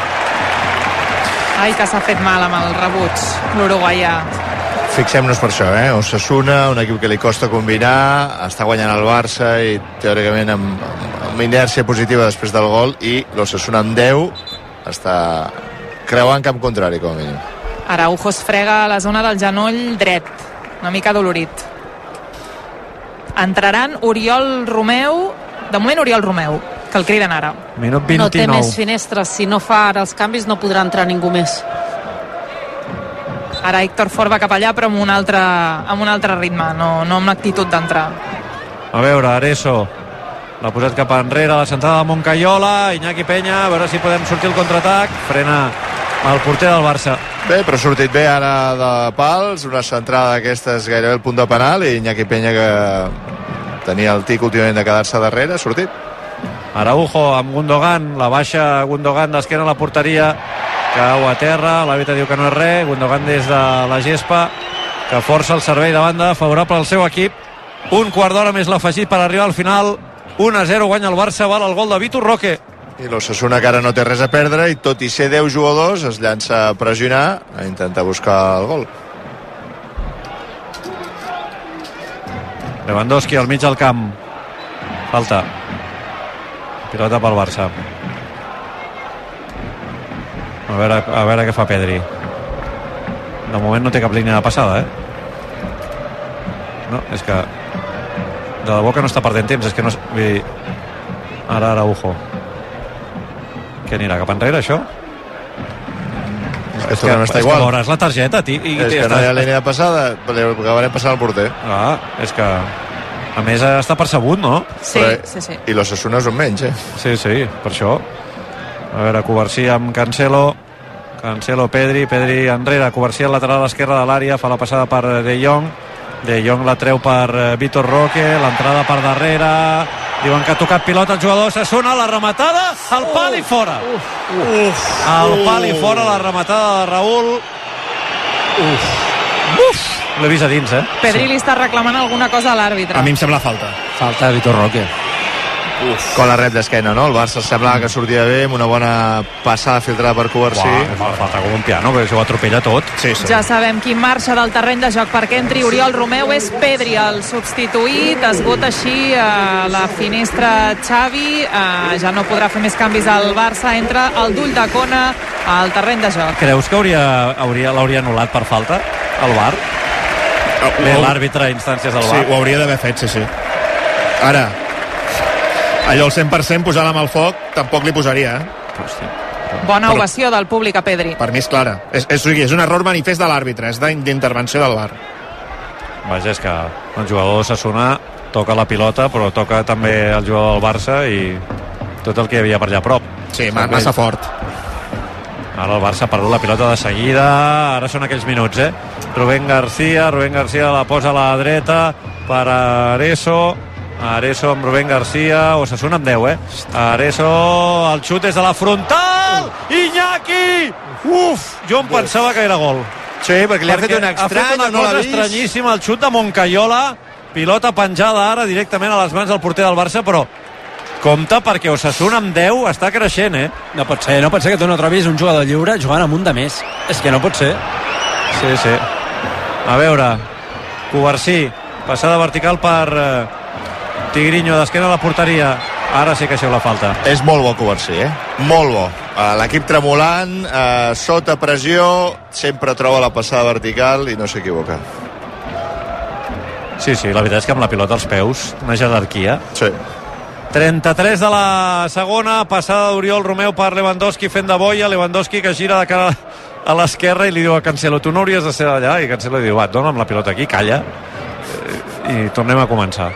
Ai, que s'ha fet mal amb el rebuig l'uruguaià. Fixem-nos per això, eh? Osasuna, un equip que li costa combinar, està guanyant el Barça i teòricament amb, amb inèrcia positiva després del gol, i l'Osasuna amb deu està creuant camp contrari, com a mínim. Araujo es frega a la zona del genoll dret, una mica dolorit. Entraran Oriol Romeu, de moment Oriol Romeu, que el criden ara. Minut vint-i-nou. No té més finestres, si no fa ara els canvis no podrà entrar ningú més. Ara Héctor Ford va cap allà, però amb un altre, amb un altre ritme, no, no amb l'actitud d'entrar. A veure, Areso l'ha posat cap enrere, la centrada de Moncayola, Iñaki Peña, a veure si podem sortir el contraatac, frena el porter del Barça. Bé, però ha sortit bé ara de pals, una centrada d'aquestes gairebé al punt de penal, i Iñaki Peña, que tenia el tic últimament de quedar-se darrere, ha sortit. Araujo amb Gundogan, la baixa Gundogan d'esquena a la porteria, cau a terra, l'àrbitre diu que no és res, Gundogan des de la gespa, que força el servei de banda, favorable al seu equip, un quart d'hora més l'afegit per arribar al final, un a zero guanya el Barça, val el gol de Vitor Roque. I l'Osasuna, que ara no té res a perdre, i tot i ser deu jugadors es llança a pressionar, a intentar buscar el gol. Lewandowski al mig del camp, falta, pilota pel Barça. A veure, a veure què fa Pedri. De moment no té cap línia de passada, eh? No, és que de debò que no està perdent temps, és que no... Vull dir, ara Araujo. Què anirà, cap enrere, això? És que, és que, és que veuràs la targeta, ti, i és que no hi ha línia de passada, acabarem passant el porter. Ah, és que a més està percebut, no? Sí, Però, sí, sí. I l'Osasuna és un menys, eh? Sí, sí, per això. A veure, Covarsí amb Cancelo, Cancelo, Pedri, Pedri enrere, Covarsí al lateral a l'esquerra de l'àrea, fa la passada per De Jong, De Jong la treu per Vitor Roque, l'entrada per darrere, diuen que ha tocat pilota el jugador Osasuna, la rematada, el pal i fora. Uf, uf, el pal i fora, la rematada de Raúl. Uf. Uf. L'he vist a dins, eh? Pedri li està reclamant alguna cosa a l'àrbitre. A mi em sembla falta. Falta de Vitor Roque. Uf. Con la rep d'esquena, no? El Barça semblava que sortia bé, amb una bona passada filtrada per Covarsí. Uah, falta com un piano, perquè això ho atropella tot. Sí, sí. Ja sabem qui marxa del terreny de joc perquè entri Oriol Romeu, és Pedri el substituït, esgota així eh, la finestra Xavi, eh, ja no podrà fer més canvis al Barça, entra el Dull de Cona al terreny de joc. Creus que hauria, hauria, l'hauria anul·lat per falta al V A R? Oh, Bé, oh. l'àrbitre a instàncies del V A R. Sí, ho hauria d'haver fet, sí, sí. Ara, allò al cent per cent posar-la amb el foc tampoc li posaria, eh? Hòstia. Bona Però- ovació del públic a Pedri. Per mi és clara. És, és, és un error manifest de l'àrbitre, és d'in- d'intervenció del V A R. Vaja, és que el jugador d'Osasuna toca la pilota, però toca també el jugador del Barça i tot el que hi havia per allà a prop. Sí, ma, massa fort. Ara el Barça ha perdut la pilota de seguida. Ara són aquells minuts, eh? Rubén García, Rubén García la posa a la dreta per Areso. Areso amb Rubén García. Osasuna amb deu, eh? Areso, el xut és de la frontal. Iñaki! Uf, jo em pensava que era gol. Sí, perquè li ha fet un ha estrany, fet una no l'ha cosa vist. estranyíssima, el xut de Moncayola, pilota penjada ara directament a les mans del porter del Barça, però compte perquè Osasuna amb deu està creixent, eh? No pot ser, no pot ser que tu no trobis un jugador lliure jugant amb un de més. És que no pot ser. Sí, sí. A veure, Covarsí, passada vertical per eh, Tigrinho, d'esquena a la porteria. Ara sí que això la falta. És molt bo Covarsí, eh? Molt bo. Uh, L'equip tremolant, uh, sota pressió, sempre troba la passada vertical i no s'equivoca. Sí, sí, la veritat és que amb la pilota als peus, una jerarquia. Sí. trenta-tres de la segona, passada d'Oriol Romeu per Lewandowski fent de boia, Lewandowski que gira de cara a l'esquerra i li diu a Cancelo, tu no hauries de ser allà, i Cancelo li diu, va, dona'm la pilota aquí, calla, i tornem a començar.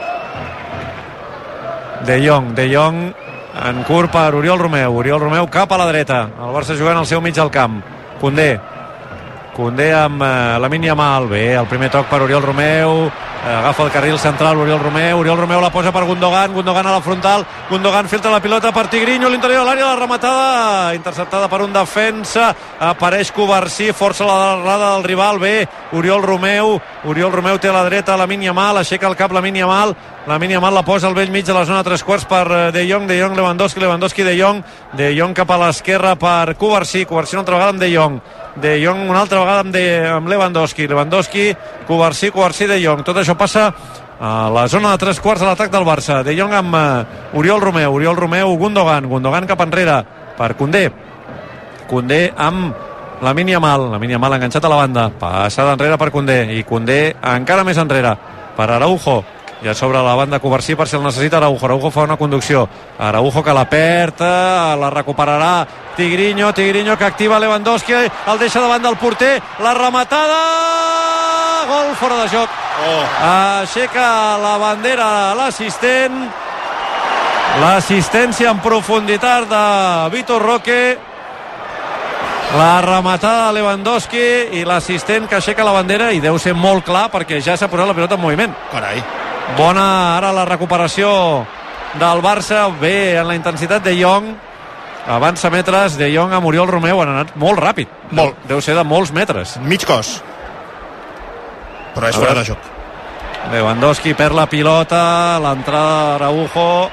De Jong, De Jong en curt per Oriol Romeu, Oriol Romeu cap a la dreta, el Barça jugant al seu mig del camp. Koundé, Koundé amb eh, Lamine Yamal, bé, el primer toc per Oriol Romeu, eh, agafa el carril central Oriol Romeu, Oriol Romeu la posa per Gundogan, Gundogan a la frontal, Gundogan filtra la pilota per Tigrinho, l'interior de l'àrea, la rematada interceptada per un defensa, apareix Covarsí, força la derrada del rival, bé, Oriol Romeu, Oriol Romeu té a la dreta Lamine Yamal, aixeca el cap Lamine Yamal, Lamine Yamal la posa al vell mig de la zona tres quarts per De Jong, De Jong, Lewandowski, Lewandowski, De Jong, De Jong cap a l'esquerra per Covarsí, Covarsí una altra vegada amb De Jong, De Jong una altra vegada amb, de, amb Lewandowski, Lewandowski, Covarsí, Covarsí, De Jong. Tot això passa a la zona de tres quarts de l'atac del Barça. De Jong amb uh, Oriol Romeu, Oriol Romeu, Gundogan, Gundogan cap enrere per Koundé, Koundé amb Lamine Yamal, Lamine Yamal enganxat a la banda, passada enrere per Koundé, i Koundé encara més enrere per Araujo, i a sobre la banda Covarsí per si el necessita Araujo. Araujo fa una conducció, Araujo que la perd, la recuperarà Tigrinho, Tigrinho que activa Lewandowski, el deixa davant del porter, la rematada, gol fora de joc. Oh. Aixeca la bandera l'assistent, l'assistència en profunditat de Vitor Roque, la rematada de Lewandowski i l'assistent que aixeca la bandera, i deu ser molt clar perquè ja s'ha posat la pilota en moviment. Carai. Bona ara la recuperació del Barça, bé en la intensitat de Jong, avança metres, De Jong amb Oriol Romeu han anat molt ràpid, molt. Deu ser de molts metres, mig cos, però és a fora veure. de joc. Lewandowski perd la pilota, l'entrada d'Araujo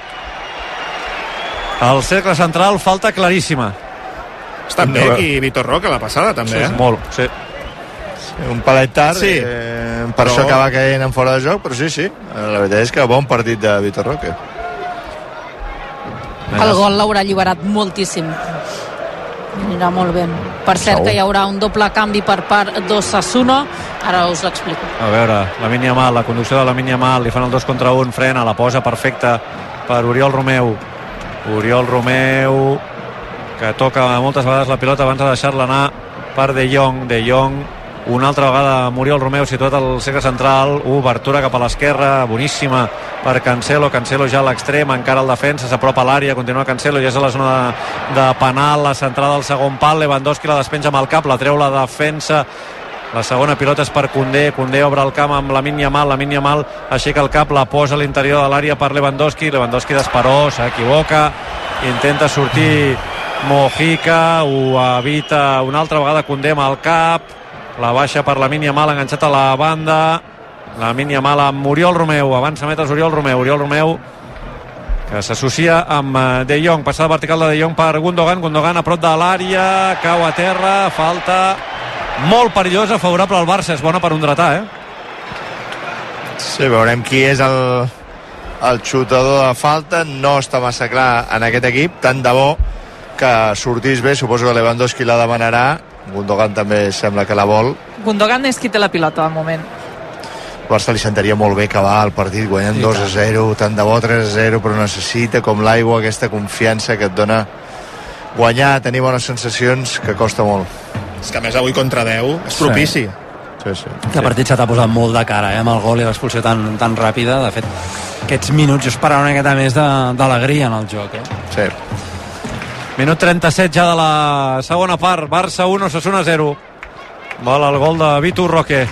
al cercle central, falta claríssima. Està amb Nek i Vitor Roque a la passada també, Sí, eh? molt, sí. Un palet tard, Sí, eh, per però- això acaba caient en fora de joc, però sí, sí, la veritat és que bon partit de Vitor Roque. El gol l'haurà alliberat moltíssim. Anirà molt bé. Per cert, Segur. que hi haurà un doble canvi per part d'Osasuna. Ara us l'explico. A veure, Lamine Yamal, la conducció de Lamine Yamal, li fan el dos contra un, frena, la posa perfecta per Oriol Romeu. Oriol Romeu, que toca moltes vegades la pilota abans de deixar-la anar per De Jong. De Jong, una altra vegada amb Oriol Romeu situat al cercle central, obertura cap a l'esquerra, boníssima per Cancelo, Cancelo ja a l'extrem, encara el defensa, s'apropa a l'àrea, continua Cancelo, ja és a la zona de, de penal, la centrada del segon pal, Lewandowski la despenja amb el cap, la treu la defensa, la segona pilota és per Koundé, Koundé obre el camp amb Lamine Yamal, Lamine Yamal aixeca el cap, la posa a l'interior de l'àrea per Lewandowski, Lewandowski d'esperó, s'equivoca, intenta sortir Mojica, ho evita una altra vegada Koundé amb el cap, la baixa per Lamine Yamal, enganxat a la banda, Lamine Yamal amb Oriol Romeu, avança metres Oriol Romeu, Oriol Romeu que s'associa amb De Jong, passada vertical de De Jong per Gundogan, Gundogan a prop de l'àrea, cau a terra, falta molt perillosa, favorable al Barça, és bona per un dretà, eh? Sí, veurem qui és el, el xutador de falta, no està massa clar en aquest equip, tant de bo que sortís bé, suposo que Lewandowski la demanarà, Gundogan també sembla que la vol. Gundogan és qui té la pilota al moment. El Barça li sentaria molt bé acabar el partit guanyant sí, dos a zero, tant de bo tres a zero, però necessita com l'aigua aquesta confiança que et dona guanyar, tenir bones sensacions, que costa molt. És que a més avui contra deu és propici. Sí, sí. El partit s'ha posat molt de cara, eh, amb el gol i l'expulsió tan, tan ràpida. De fet, aquests minuts jo esperava una miqueta més d'alegria en el joc. Eh? Sí. Minut trenta-set ja de la segona part. Barça un, Osasuna zero. Val el gol de Vitor Roque.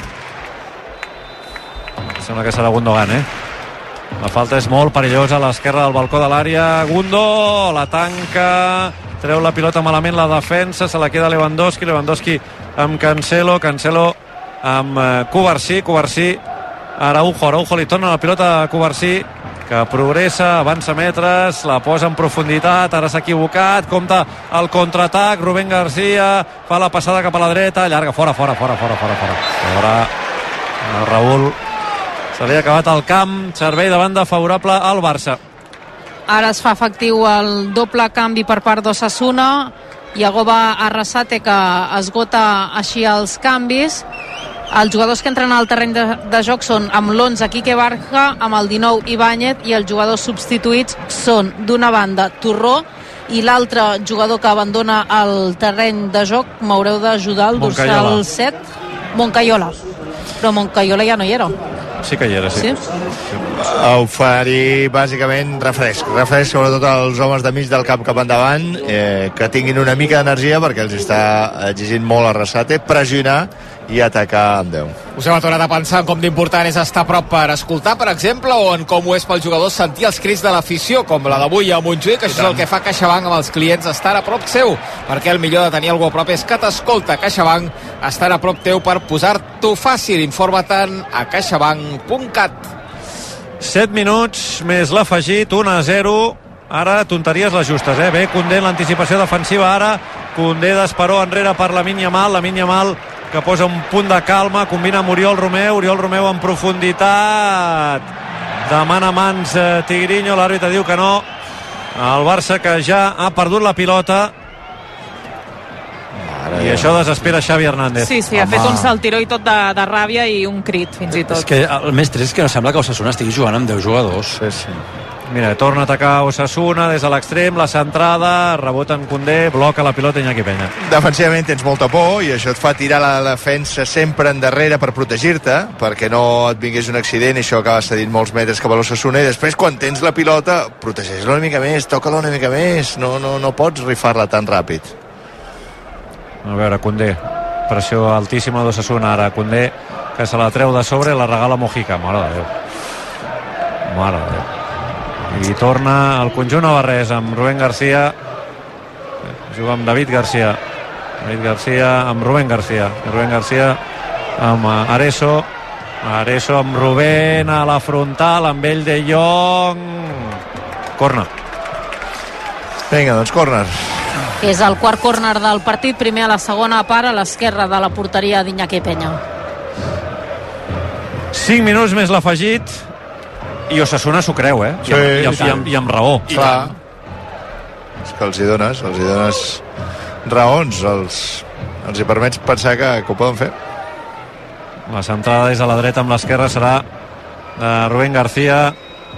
Sembla que serà Gundogan, eh? La falta és molt perillosa a l'esquerra del balcó de l'àrea. Gundo la tanca, treu la pilota malament la defensa, se la queda Lewandowski, Lewandowski amb Cancelo, Cancelo amb Cubarsí, Cubarsí Araujo, Araujo li torna la pilota a Cubarsí, que progressa, avança metres, la posa en profunditat, ara s'ha equivocat, compta el contraatac, Rubén García fa la passada cap a la dreta, llarga, fora, fora, fora, fora, fora, fora. Ara Raúl se li ha acabat el camp, servei de banda favorable al Barça. Ara es fa efectiu el doble canvi per part d'Osasuna, Iagoba Arrasate, que esgota així els canvis. Els jugadors que entren al terreny de, de joc són amb l'onze Quique Barja, amb el dinou Ibáñez, i els jugadors substituïts són d'una banda Torró i l'altre jugador que abandona el terreny de joc, m'haureu d'ajudar, el dorsal set, Moncayola. Però Moncayola ja no hi era. Sí que hi era, sí. sí? Oferir bàsicament refresc refresc sobretot als homes de mig del camp cap endavant, eh, que tinguin una mica d'energia perquè els està exigint molt a Arrasate, pressionar i atacar amb deu. Us hem aturat a pensar en com d'important és estar a prop per escoltar, per exemple, o en com ho és pels jugadors sentir els crits de l'afició, com la d'avui a Montjuïc. Això és el que fa CaixaBank amb els clients, estar a prop seu, perquè el millor de tenir algú a prop és que t'escolta. CaixaBank, estar a prop teu per posar-t'ho fàcil. Informa-te'n a caixabank punt cat. set minuts més l'afegit, un a zero. Ara tonteries les justes, eh? Bé, Koundé en l'anticipació defensiva ara, Koundé d'Esperó enrere per Lamine Yamal, Lamine Yamal que posa un punt de calma, combina amb Oriol Romeu, Oriol Romeu en profunditat, demana mans eh, Tigrinho, l'àrbitre diu que no. El Barça que ja ha perdut la pilota i ja. Això desespera Xavi Hernández. Sí, sí, ha Home. fet un saltiró i tot de, de ràbia i un crit fins i tot. És que el més trist és que no sembla que Osasuna estigui jugant amb deu jugadors. Sí, sí. Mira, torna a atacar Osasuna des de l'extrem, la centrada, rebota en Koundé, bloca la pilota Iñaki Peña. Defensivament tens molta por i això et fa tirar la defensa sempre endarrere per protegir-te, perquè no et vingués un accident i això acaba cedint molts metres cap a l'Osasuna, i després quan tens la pilota protegeix-la una mica més, toca-la una mica més, no, no, no pots rifar-la tan ràpid. A veure, Koundé, pressió altíssima d'Osasuna ara, Koundé que se la treu de sobre i la regala Mojica, mare de Déu, mare de Déu. I torna el conjunt navarrès amb Rubén García, juga amb David García, David García amb Rubén García, Rubén García amb Areso, Areso amb Rubén a la frontal, amb ell De Jong, corna. Vinga, doncs córner. És el quart córner del partit, primer a la segona part, a l'esquerra de la porteria d'Iñaki Peña. cinc minuts més l'afegit i Osasuna s'ho creu, eh? Sí, I, amb, i, amb, sí. i, amb, i amb raó. I clar, és que els hi dones els hi dones raons, els, els hi permets pensar que, que ho poden fer. La centrada des de la dreta amb l'esquerra serà de Rubén García.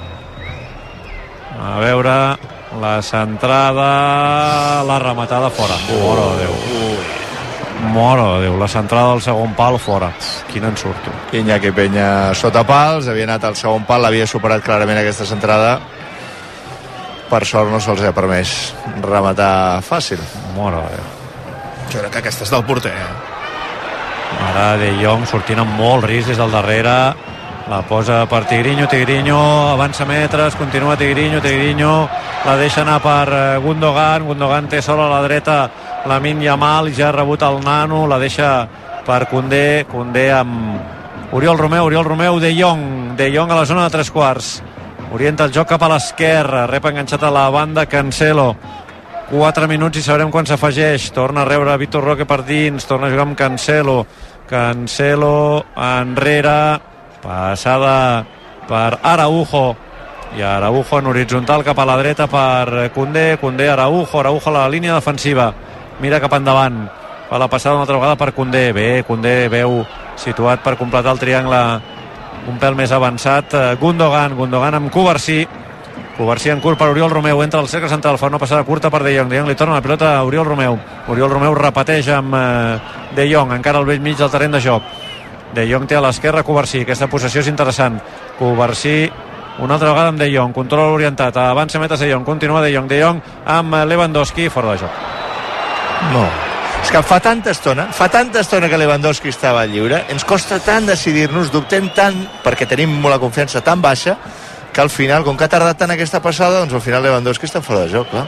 A veure, la centrada, la rematada fora. Mare de Déu. Mare de Déu, la centrada del segon pal fora. Quin ensurt. Iñaki Peña sota pals, havia anat al segon pal, l'havia superat clarament aquesta centrada. Per sort no se'ls ha permès rematar fàcil. Mare de Déu. Jo crec que aquesta és del porter. Ara De Jong sortint amb molt risc des del darrere, la posa per Tigrinho, Tigrinho avança metres, continua Tigrinho, Tigrinho la deixa anar per Gundogan, Gundogan té sola a la dreta Lamine Yamal, ja ha rebut el nano, la deixa per Koundé, Koundé amb Oriol Romeu, Oriol Romeu, De Jong, De Jong a la zona de tres quarts, orienta el joc cap a l'esquerra, rep enganxat a la banda Cancelo, quatre minuts i sabrem quan s'afegeix, torna a rebre Vitor Roque per dins, torna a jugar amb Cancelo, Cancelo enrere, passada per Araujo, i Araujo en horitzontal cap a la dreta per Koundé, Koundé, Araujo, Araujo a la línia defensiva, mira cap endavant, fa la passada una altra vegada per Koundé, bé, Koundé veu situat per completar el triangle un pèl més avançat, Gundogan, Gundogan amb Cubarsí, Cubarsí en curt per Oriol Romeu, entra al cercle central, fa una passada curta per De Jong, De Jong li torna la pilota a Oriol Romeu, Oriol Romeu repeteix amb De Jong, encara al vell mig del terreny de joc, De Jong té a l'esquerra Cubarsí, aquesta possessió és interessant, Cubarsí una altra vegada amb De Jong, control orientat, avança metes De Jong, continua De Jong, De Jong amb Lewandowski, fora de joc. No, és que fa tanta estona, fa tanta estona que Lewandowski estava lliure, ens costa tant decidir-nos, dubtem tant, perquè tenim la confiança tan baixa, que al final, com que ha tardat tant aquesta passada, doncs al final Lewandowski està fora de joc, clar.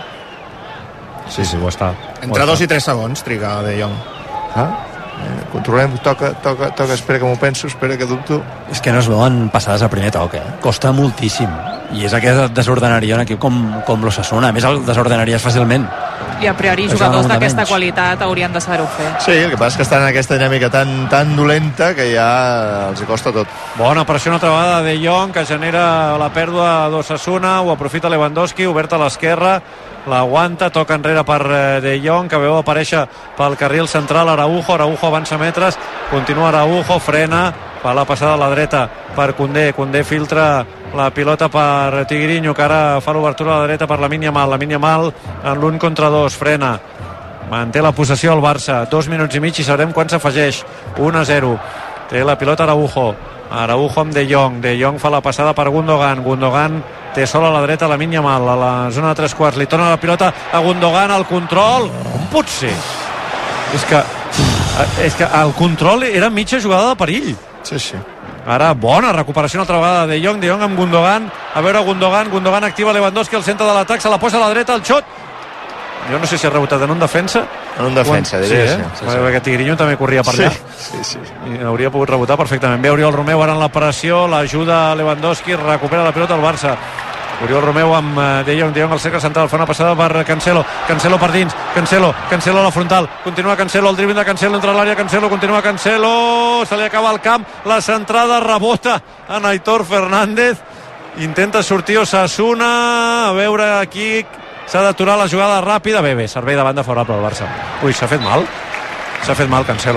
Sí, sí, ho està. Entre dos i tres segons triga De Jong. Ah? Eh, controlem, toca, toca, toca, espera que m'ho penso, espera que dubto. És que no es veuen passades a primer toc, eh? Costa moltíssim. I és aquest desordenaria un equip com, com l'Osasuna. A més, el desordenaries fàcilment. I a priori Això jugadors no d'aquesta menys. qualitat haurien de saber-ho fer. Sí, el que passa és que estan en aquesta dinàmica tan, tan dolenta que ja els hi costa tot. Bona pressió una altra vegada de De Jong, que genera la pèrdua d'Osasuna, ho aprofita Lewandowski, oberta a l'esquerra, l'aguanta, toca enrere per De Jong, que veu aparèixer pel carril central Araujo, Araujo avança metres, continua Araujo, frena, fa la passada a la dreta per Koundé, Koundé filtra la pilota per Tigrinho, que ara fa l'obertura a la dreta per Lamine Yamal, Lamine Yamal en l'un contra dos, frena, manté la possessió al Barça, dos minuts i mig i sabrem quan s'afegeix, un a zero, té la pilota Araujo, Araujo amb De Jong, De Jong fa la passada per Gundogan, Gundogan té sol a la dreta Lamine Yamal, a la zona de tres quarts, li torna la pilota a Gundogan, al control, com pot ser? És que, és que el control era mitja jugada de perill. Sí, sí. Ara bona recuperació una altra vegada de De Jong, De Jong amb Gundogan, a veure Gundogan, Gundogan activa Lewandowski al centre de l'atac, se la posa a la dreta, el xot, jo no sé si ha rebotat en un defensa en un defensa, en... diria sí, eh? sí, sí. Perquè Tigrinho també corria per allà, sí, sí, sí. i hauria pogut rebotar perfectament. Bé, Oriol Romeu ara en la pressió, l'ajuda Lewandowski, recupera la pilota al Barça, Oriol Romeu amb De Jong, De Jong al cercle central, fa una passada per Cancelo, Cancelo per dins, Cancelo, Cancelo a la frontal, continua Cancelo, el dribbling de Cancelo entre l'àrea, Cancelo, continua Cancelo, se li acaba el camp, la centrada rebota en Aitor Fernández, intenta sortir Osasuna, a veure aquí s'ha d'aturar la jugada ràpida, bé, bé, servei de banda favorable al Barça. Ui, s'ha fet mal, s'ha fet mal Cancelo.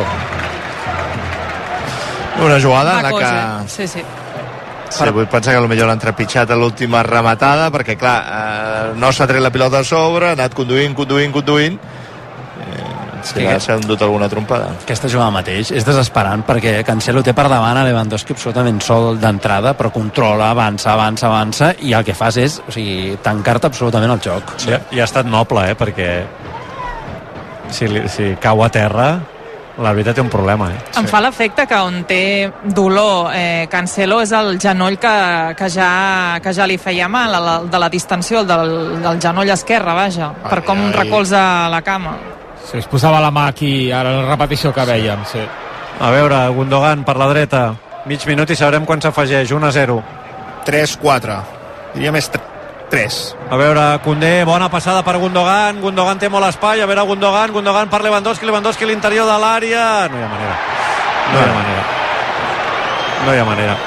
Una jugada en la cosa. que... Sí, sí. Sí, vull pensar que potser l'han trepitjat a l'última rematada, perquè clar, eh, no s'ha tret la pilota a sobre, ha anat conduint, conduint, conduint, eh, si que... s'ha endut alguna trompada. Aquesta jugada mateix és desesperant, perquè Cancelo té per davant a Lewandowski absolutament sol d'entrada, però controla, avança, avança, avança, i el que fas és, o sigui, tancar-te absolutament el joc. Sí, i ha estat noble, eh, perquè si, li, si cau a terra l'àrbitre té un problema, eh? Em fa l'efecte que on té dolor eh, Cancelo és el genoll que, que, ja, que ja li feia mal, el, de la distensió, el del, del genoll esquerre, vaja, ai, per com ai. recolza la cama. Sí, es posava la mà aquí, ara la repetició que vèiem, sí. A veure, Gundogan per la dreta, mig minut i sabrem quan s'afegeix, un a zero. tres quatre, diria més tres. A veure, Koundé, bona passada per Gundogan, Gundogan té molt espai, a veure Gundogan, Gundogan per Lewandowski, Lewandowski a l'interior de l'àrea, no hi ha manera, no hi ha manera, no hi ha manera.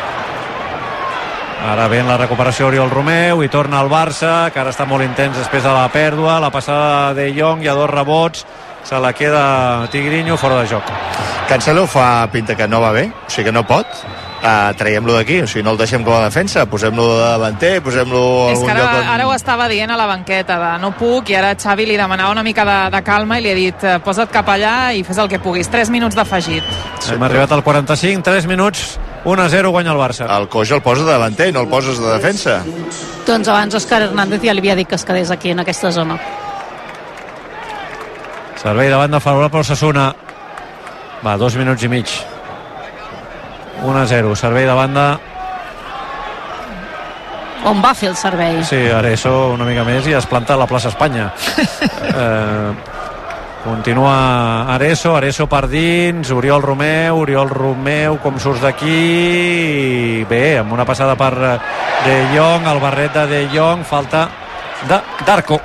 Ara ve la recuperació Oriol Romeu i torna al Barça, que ara està molt intens després de la pèrdua, la passada de Jong, hi ha dos rebots, se la queda Tigrinho fora de joc. Cancelo fa pinta que no va bé, o sigui que no pot. Uh, traiem-lo d'aquí, o sigui, no el deixem com a defensa, posem-lo de davanter, posem-lo a algun ara, lloc on... ara ho estava dient a la banqueta de no puc, i ara Xavi li demanava una mica de, de calma i li ha dit posa't cap allà i fes el que puguis, tres minuts d'afegit. Sí, hem arribat al quaranta-cinc, tres minuts, un a zero guanya el Barça. El coix el posa de davanter, no el poses de defensa. Doncs abans Òscar Hernández ja li havia dit que es quedés aquí en aquesta zona. Servei de banda favorable per Osasuna. Va, dos minuts i mig. un a zero, servei de banda. On va fer el servei? Sí, Areso una mica més i es planta a la plaça Espanya. eh, continua Areso, Areso per dins, Oriol Romeu, Oriol Romeu, com surts d'aquí, bé, amb una passada per De Jong, el barret de De Jong, falta de Darko.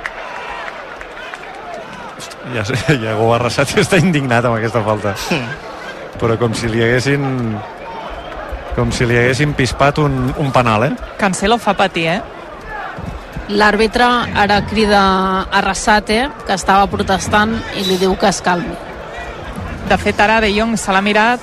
Ja sé, Iago Arrasati està indignat amb aquesta falta, però com si li haguessin com si li haguessin pispat un, un penal, eh? Cancelo fa patir, eh? L'àrbitre ara crida a Arrasate, que estava protestant, i li diu que es calmi. De fet, ara De Jong se l'ha mirat.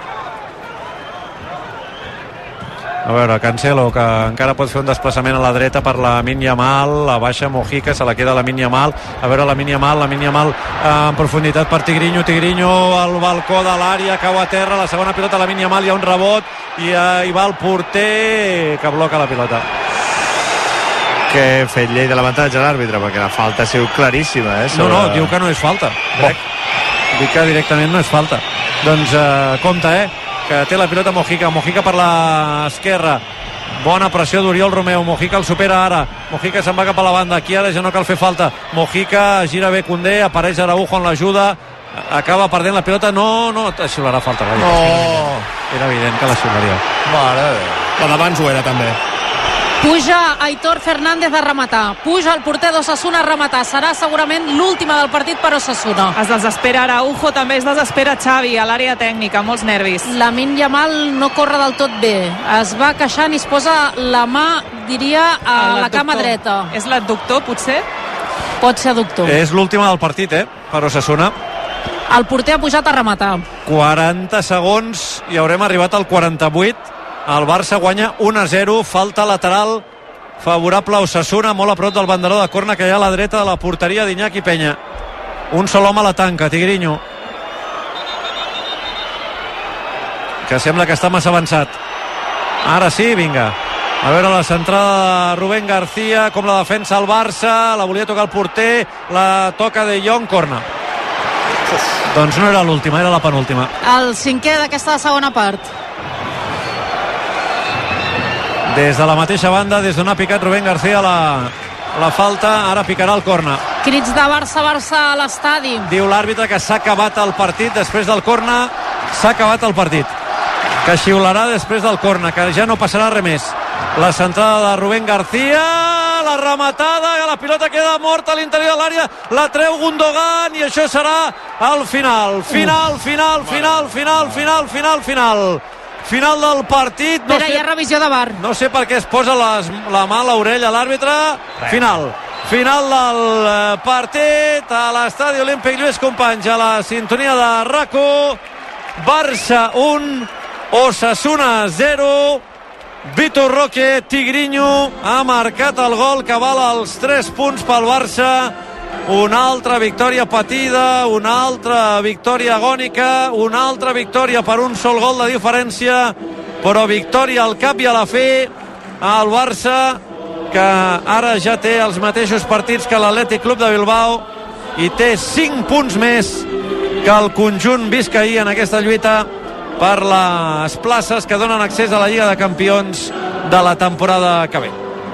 A veure, Cancelo, que encara pot fer un desplaçament a la dreta per la Lamine Yamal, la baixa Mojica, se la queda la Lamine Yamal. A veure, la Lamine Yamal, la Lamine Yamal eh, en profunditat per Tigrinho, Tigrinho al balcó de l'àrea, cau a terra, la segona pilota, la Lamine Yamal, hi ha un rebot, i eh, hi va el porter, que bloca la pilota. Que ha fet llei de l'avantatge a l'àrbitre, perquè la falta ha sigut claríssima, eh? Sobre... No, no, diu que no és falta. Crec. Dic que directament no és falta. Doncs eh, compte, eh? Que té la pilota Mojica, Mojica per l'esquerra, bona pressió d'Oriol Romeu, Mojica el supera ara, Mojica se'n va cap a la banda, aquí ara ja no cal fer falta, Mojica gira bé Koundé, apareix Araujo en l'ajuda, acaba perdent la pilota, no, no, xiularà falta, vaja, no. Era evident que la xiularia. Mare de Déu. La d'abans ho era també. Puja Aitor Fernández a rematar, puja el porter d'Osasuna a rematar, serà segurament l'última del partit per Osasuna. Es desespera Araujo, també es desespera Xavi a l'àrea tècnica, molts nervis. Lamine Yamal no corre del tot bé, es va queixant i es posa la mà, diria, a la cama dreta. És l'adductor, potser? Pot ser adductor. És l'última del partit, eh, per Osasuna. El porter ha pujat a rematar. quaranta segons i haurem arribat al quaranta-vuit. El Barça guanya un a zero, falta lateral favorable a Osasuna, molt a prop del banderó de corna que hi ha a la dreta de la porteria d'Iñaki Peña. Un sol home a la tanca, Tigrinho, que sembla que està massa avançat. Ara sí, vinga. A veure la centrada de Rubén García, com la defensa el Barça, la volia tocar el porter, la toca De Jong, corna. Doncs no era l'última, era la penúltima. El cinquè d'aquesta segona part. Des de la mateixa banda, des d'on ha picat Rubén García la, la falta, ara picarà el corna. Crits de Barça, Barça a l'estadi. Diu l'àrbitre que s'ha acabat el partit després del corna, s'ha acabat el partit. Que xiularà després del corna, que ja no passarà res més. La centrada de Rubén García, la rematada, la pilota queda morta a l'interior de l'àrea, la treu Gundogan i això serà el final. Final, final, final, final, final, final, final. Final del partit. No Espera, sé, hi ha revisió de V A R. No sé per què es posa les, la mà a l'orella a l'àrbitre. Final. Final del partit a l'estadi Olímpic Lluís Companys, a la sintonia de RACU. Barça un, Osasuna zero. Vitor Roque, Tigrinho ha marcat el gol que val els tres punts pel Barça. Una altra victòria patida, una altra victòria agònica, una altra victòria per un sol gol de diferència, però victòria al cap i a la fi al Barça, que ara ja té els mateixos partits que l'Atlètic Club de Bilbao i té cinc punts més que el conjunt biscaí en aquesta lluita per les places que donen accés a la Lliga de Campions de la temporada que ve.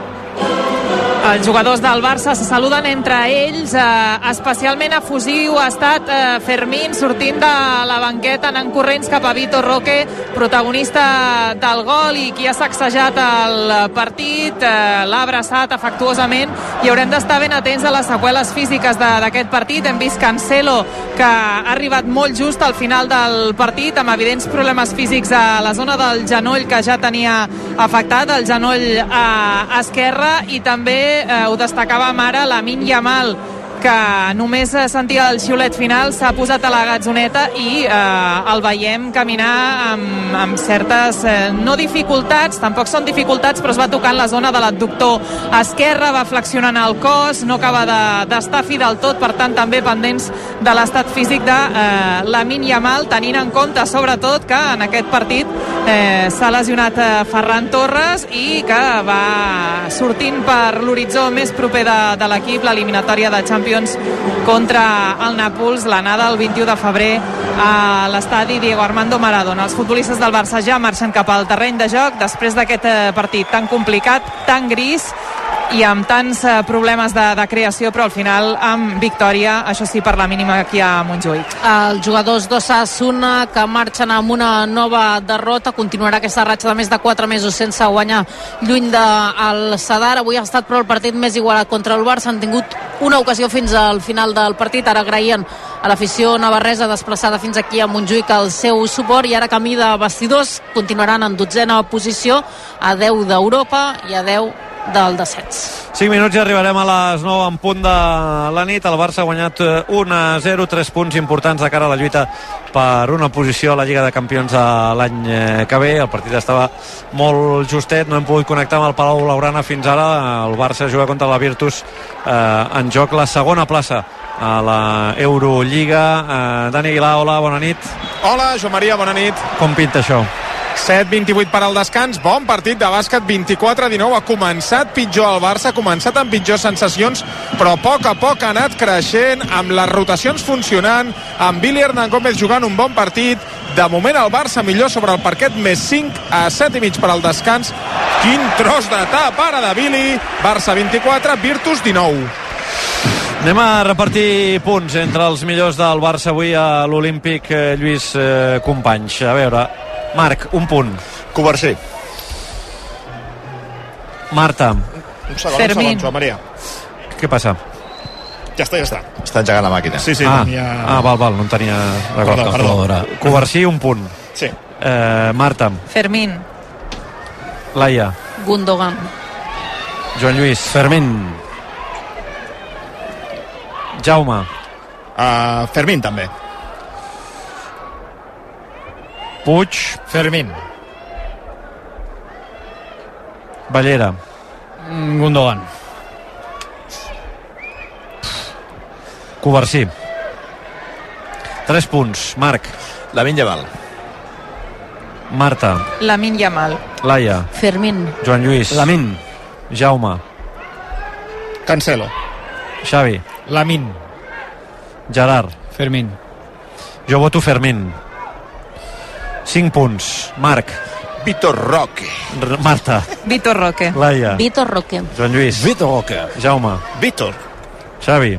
Els jugadors del Barça se saluden entre ells, eh, especialment efusiu ha estat eh, Fermín sortint de la banqueta, anant corrents cap a Vitor Roque, protagonista del gol i qui ha sacsejat el partit, eh, l'ha abraçat afectuosament, i haurem d'estar ben atents a les seqüeles físiques d'aquest partit. Hem vist Cancelo, que ha arribat molt just al final del partit, amb evidents problemes físics a la zona del genoll, que ja tenia afectat el genoll eh, esquerre, i també Eh, ho destacàvem ara, Lamine Yamal, que només sentia el xiulet final, s'ha posat a la gatzoneta i eh, el veiem caminar amb, amb certes eh, no dificultats, tampoc són dificultats, però es va tocant la zona de l'adductor esquerre, va flexionant el cos, no acaba d'estar de, fi del tot, per tant també pendents de l'estat físic de eh, Lamine Yamal, tenint en compte sobretot que en aquest partit eh, s'ha lesionat eh, Ferran Torres i que va sortint per l'horitzó més proper de, de l'equip, l'eliminatòria de Champions contra el Nàpols, l'anada el vint-i-u de febrer a l'estadi Diego Armando Maradona. Els futbolistes del Barça ja marxen cap al terreny de joc després d'aquest partit tan complicat, tan gris, i amb tants eh, problemes de, de creació, però al final amb victòria, això sí, per la mínima aquí a Montjuïc. Els jugadors d'Osasuna que marxen amb una nova derrota, continuarà aquesta ratxa de més de quatre mesos sense guanyar lluny del Sadar. Avui ha estat però el partit més igualat contra el Barça, han tingut una ocasió fins al final del partit, ara agraïen a l'afició navarresa desplaçada fins aquí a Montjuïc el seu suport, i ara camí de vestidors, continuaran en dotzena posició, a deu d'Europa i a deu del descens. cinc minuts i arribarem a les nou en punt de la nit. El Barça ha guanyat un a zero, tres punts importants de cara a la lluita per una posició a la Lliga de Campions l'any que ve. El partit estava molt justet, no hem pogut connectar amb el Palau Blaugrana fins ara. El Barça juga contra la Virtus, eh, en joc la segona plaça a la Eurolliga. eh, Dani Aguilar, hola, bona nit. Hola, Joan Maria, bona nit. Com pinta això? set vint-i-vuit per al descans, bon partit de bàsquet, vint-i-quatre a dinou. Ha començat pitjor el Barça, ha començat amb pitjors sensacions, però a poc a poc ha anat creixent, amb les rotacions funcionant, amb Billy Hernán Gómez jugant un bon partit. De moment el Barça millor sobre el parquet, més cinc a set i mig per al descans. Quin tros de tap ara de Billy. Barça vint-i-quatre, Virtus dinou. Anem a repartir punts entre els millors del Barça avui a l'Olímpic, eh, Lluís eh, Companys. A veure, Marc, un punt. Coversí. Marta. Un segon, Fermín. un segon, Joan Maria. Què passa? Ja està, ja està. Està engegant la màquina. Sí, sí, ah, tenia... ah, val, val, no en tenia... Perdó, perdó. Coversí, un punt. Sí. Eh, Marta. Fermín. Laia. Gundogan. Joan Lluís. Fermín. Jaume. Uh, Fermín, també. Puig. Fermín. Ballera. Gundogan. Coversí. Tres punts. Marc. Lamine Yamal. Marta. Lamine Yamal. Laia. Fermín. Joan Lluís. Lamine. Jaume. Cancelo. Xavi. Lamine. Gerard. Fermín. Jo voto Fermín. Cinc punts. Marc. Vitor Roque. R- Marta. Vitor Roque. Laia. Vitor Roque. Joan Lluís. Vitor Roque. Jaume. Víctor. Xavi.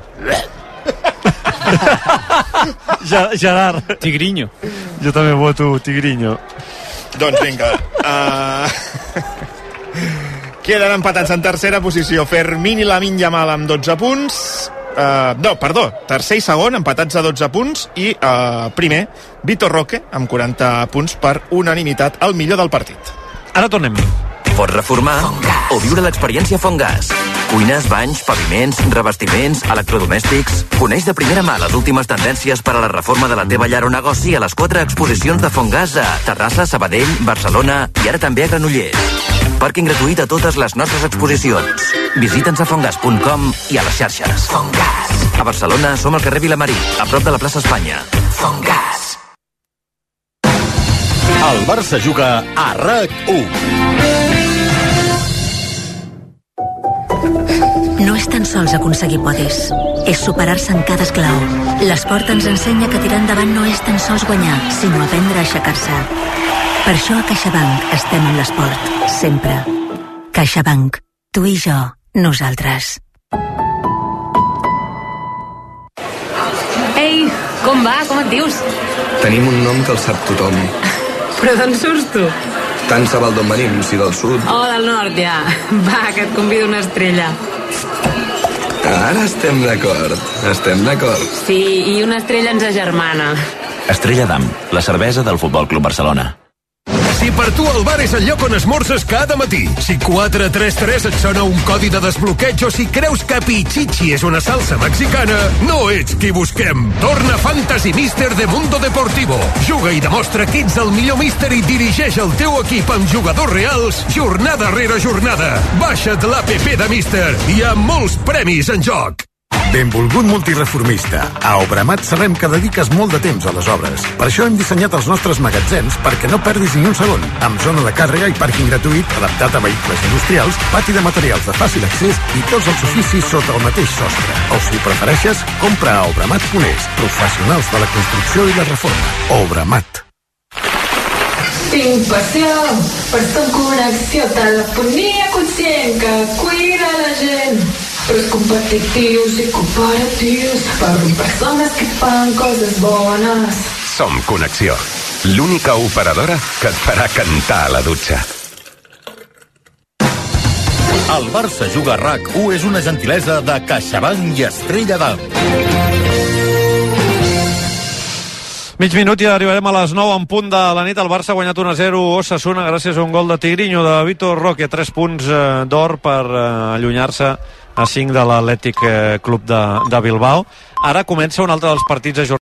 Ge- Gerard. Tigrinho. Jo també voto Tigrinho. Doncs vinga. Uh... Queden empatats en tercera posició Fermín i Lamine Yamal amb dotze punts. Uh, no, perdó, tercer i segon empatats a dotze punts i uh, primer Vitor Roque amb quaranta punts per unanimitat, el millor del partit. Ara tornem. Pots reformar o viure l'experiència Fongas. Cuines, banys, paviments, revestiments, electrodomèstics. Coneix de primera mà les últimes tendències per a la reforma de la teva llar o negoci a les quatre exposicions de Fongas a Terrassa, Sabadell, Barcelona i ara també a Granollers. Pàrquing gratuït a totes les nostres exposicions. Visita'ns a fongas punt com i a les xarxes. Fongas. A Barcelona som al carrer Vilamarí, a prop de la plaça Espanya. Fongas. El Barça juga a RAC u. No és tan sols aconseguir podis, és superar-se en cada esclau. L'esport ens ensenya que tirar endavant no és tan sols guanyar, sinó aprendre a aixecar-se. Per això a CaixaBank estem en l'esport, sempre. CaixaBank. Tu i jo, nosaltres. Ei, com va? Com et dius? Tenim un nom que el sap tothom. Però d'on surts tu? Tant se val d'on venim, si del sud. Oh, del nord, ja. Va, que et convido una estrella. Ara estem d'acord, estem d'acord. Sí, i una estrella ens agermana. Estrella d'Am, la cervesa del Futbol Club Barcelona. Si per tu el bar és el lloc on esmorzes cada matí, si quatre tres tres et sona un codi de desbloqueig o si creus que Pichichi és una salsa mexicana, no ets qui busquem. Torna Fantasy Mister de Mundo Deportivo. Juga i demostra que ets el millor míster i dirigeix el teu equip amb jugadors reals jornada rere jornada. Baixa't l'A P P de Mister. Hi ha molts premis en joc. Benvolgut multireformista. A Obramat sabem que dediques molt de temps a les obres. Per això hem dissenyat els nostres magatzems perquè no perdis ni un segon. Amb zona de càrrega i pàrquing gratuït adaptat a vehicles industrials, pati de materials de fàcil accés i tots els oficis sota el mateix sostre. O si prefereixes, compra a Obramat punt es. Professionals de la construcció i la reforma. Obramat. Tinc passió per estar en connexió, telefonia conscient que cuida la gent. Pros competitius i cooperatius, per persones que fan coses bones. Som Connexió, l'única operadora que et farà cantar a la dutxa. El Barça Juga R A C u és una gentilesa de CaixaBank i Estrella d'Am. Mig minut i arribarem a les nou en punt de la nit. El Barça ha guanyat un a zero Osasuna gràcies a un gol de Tigrinho de Vitor Roque. Tres punts d'or per allunyar-se a cinc de l'Atlètic Club de, de Bilbao. Ara comença un altre dels partits a jornada.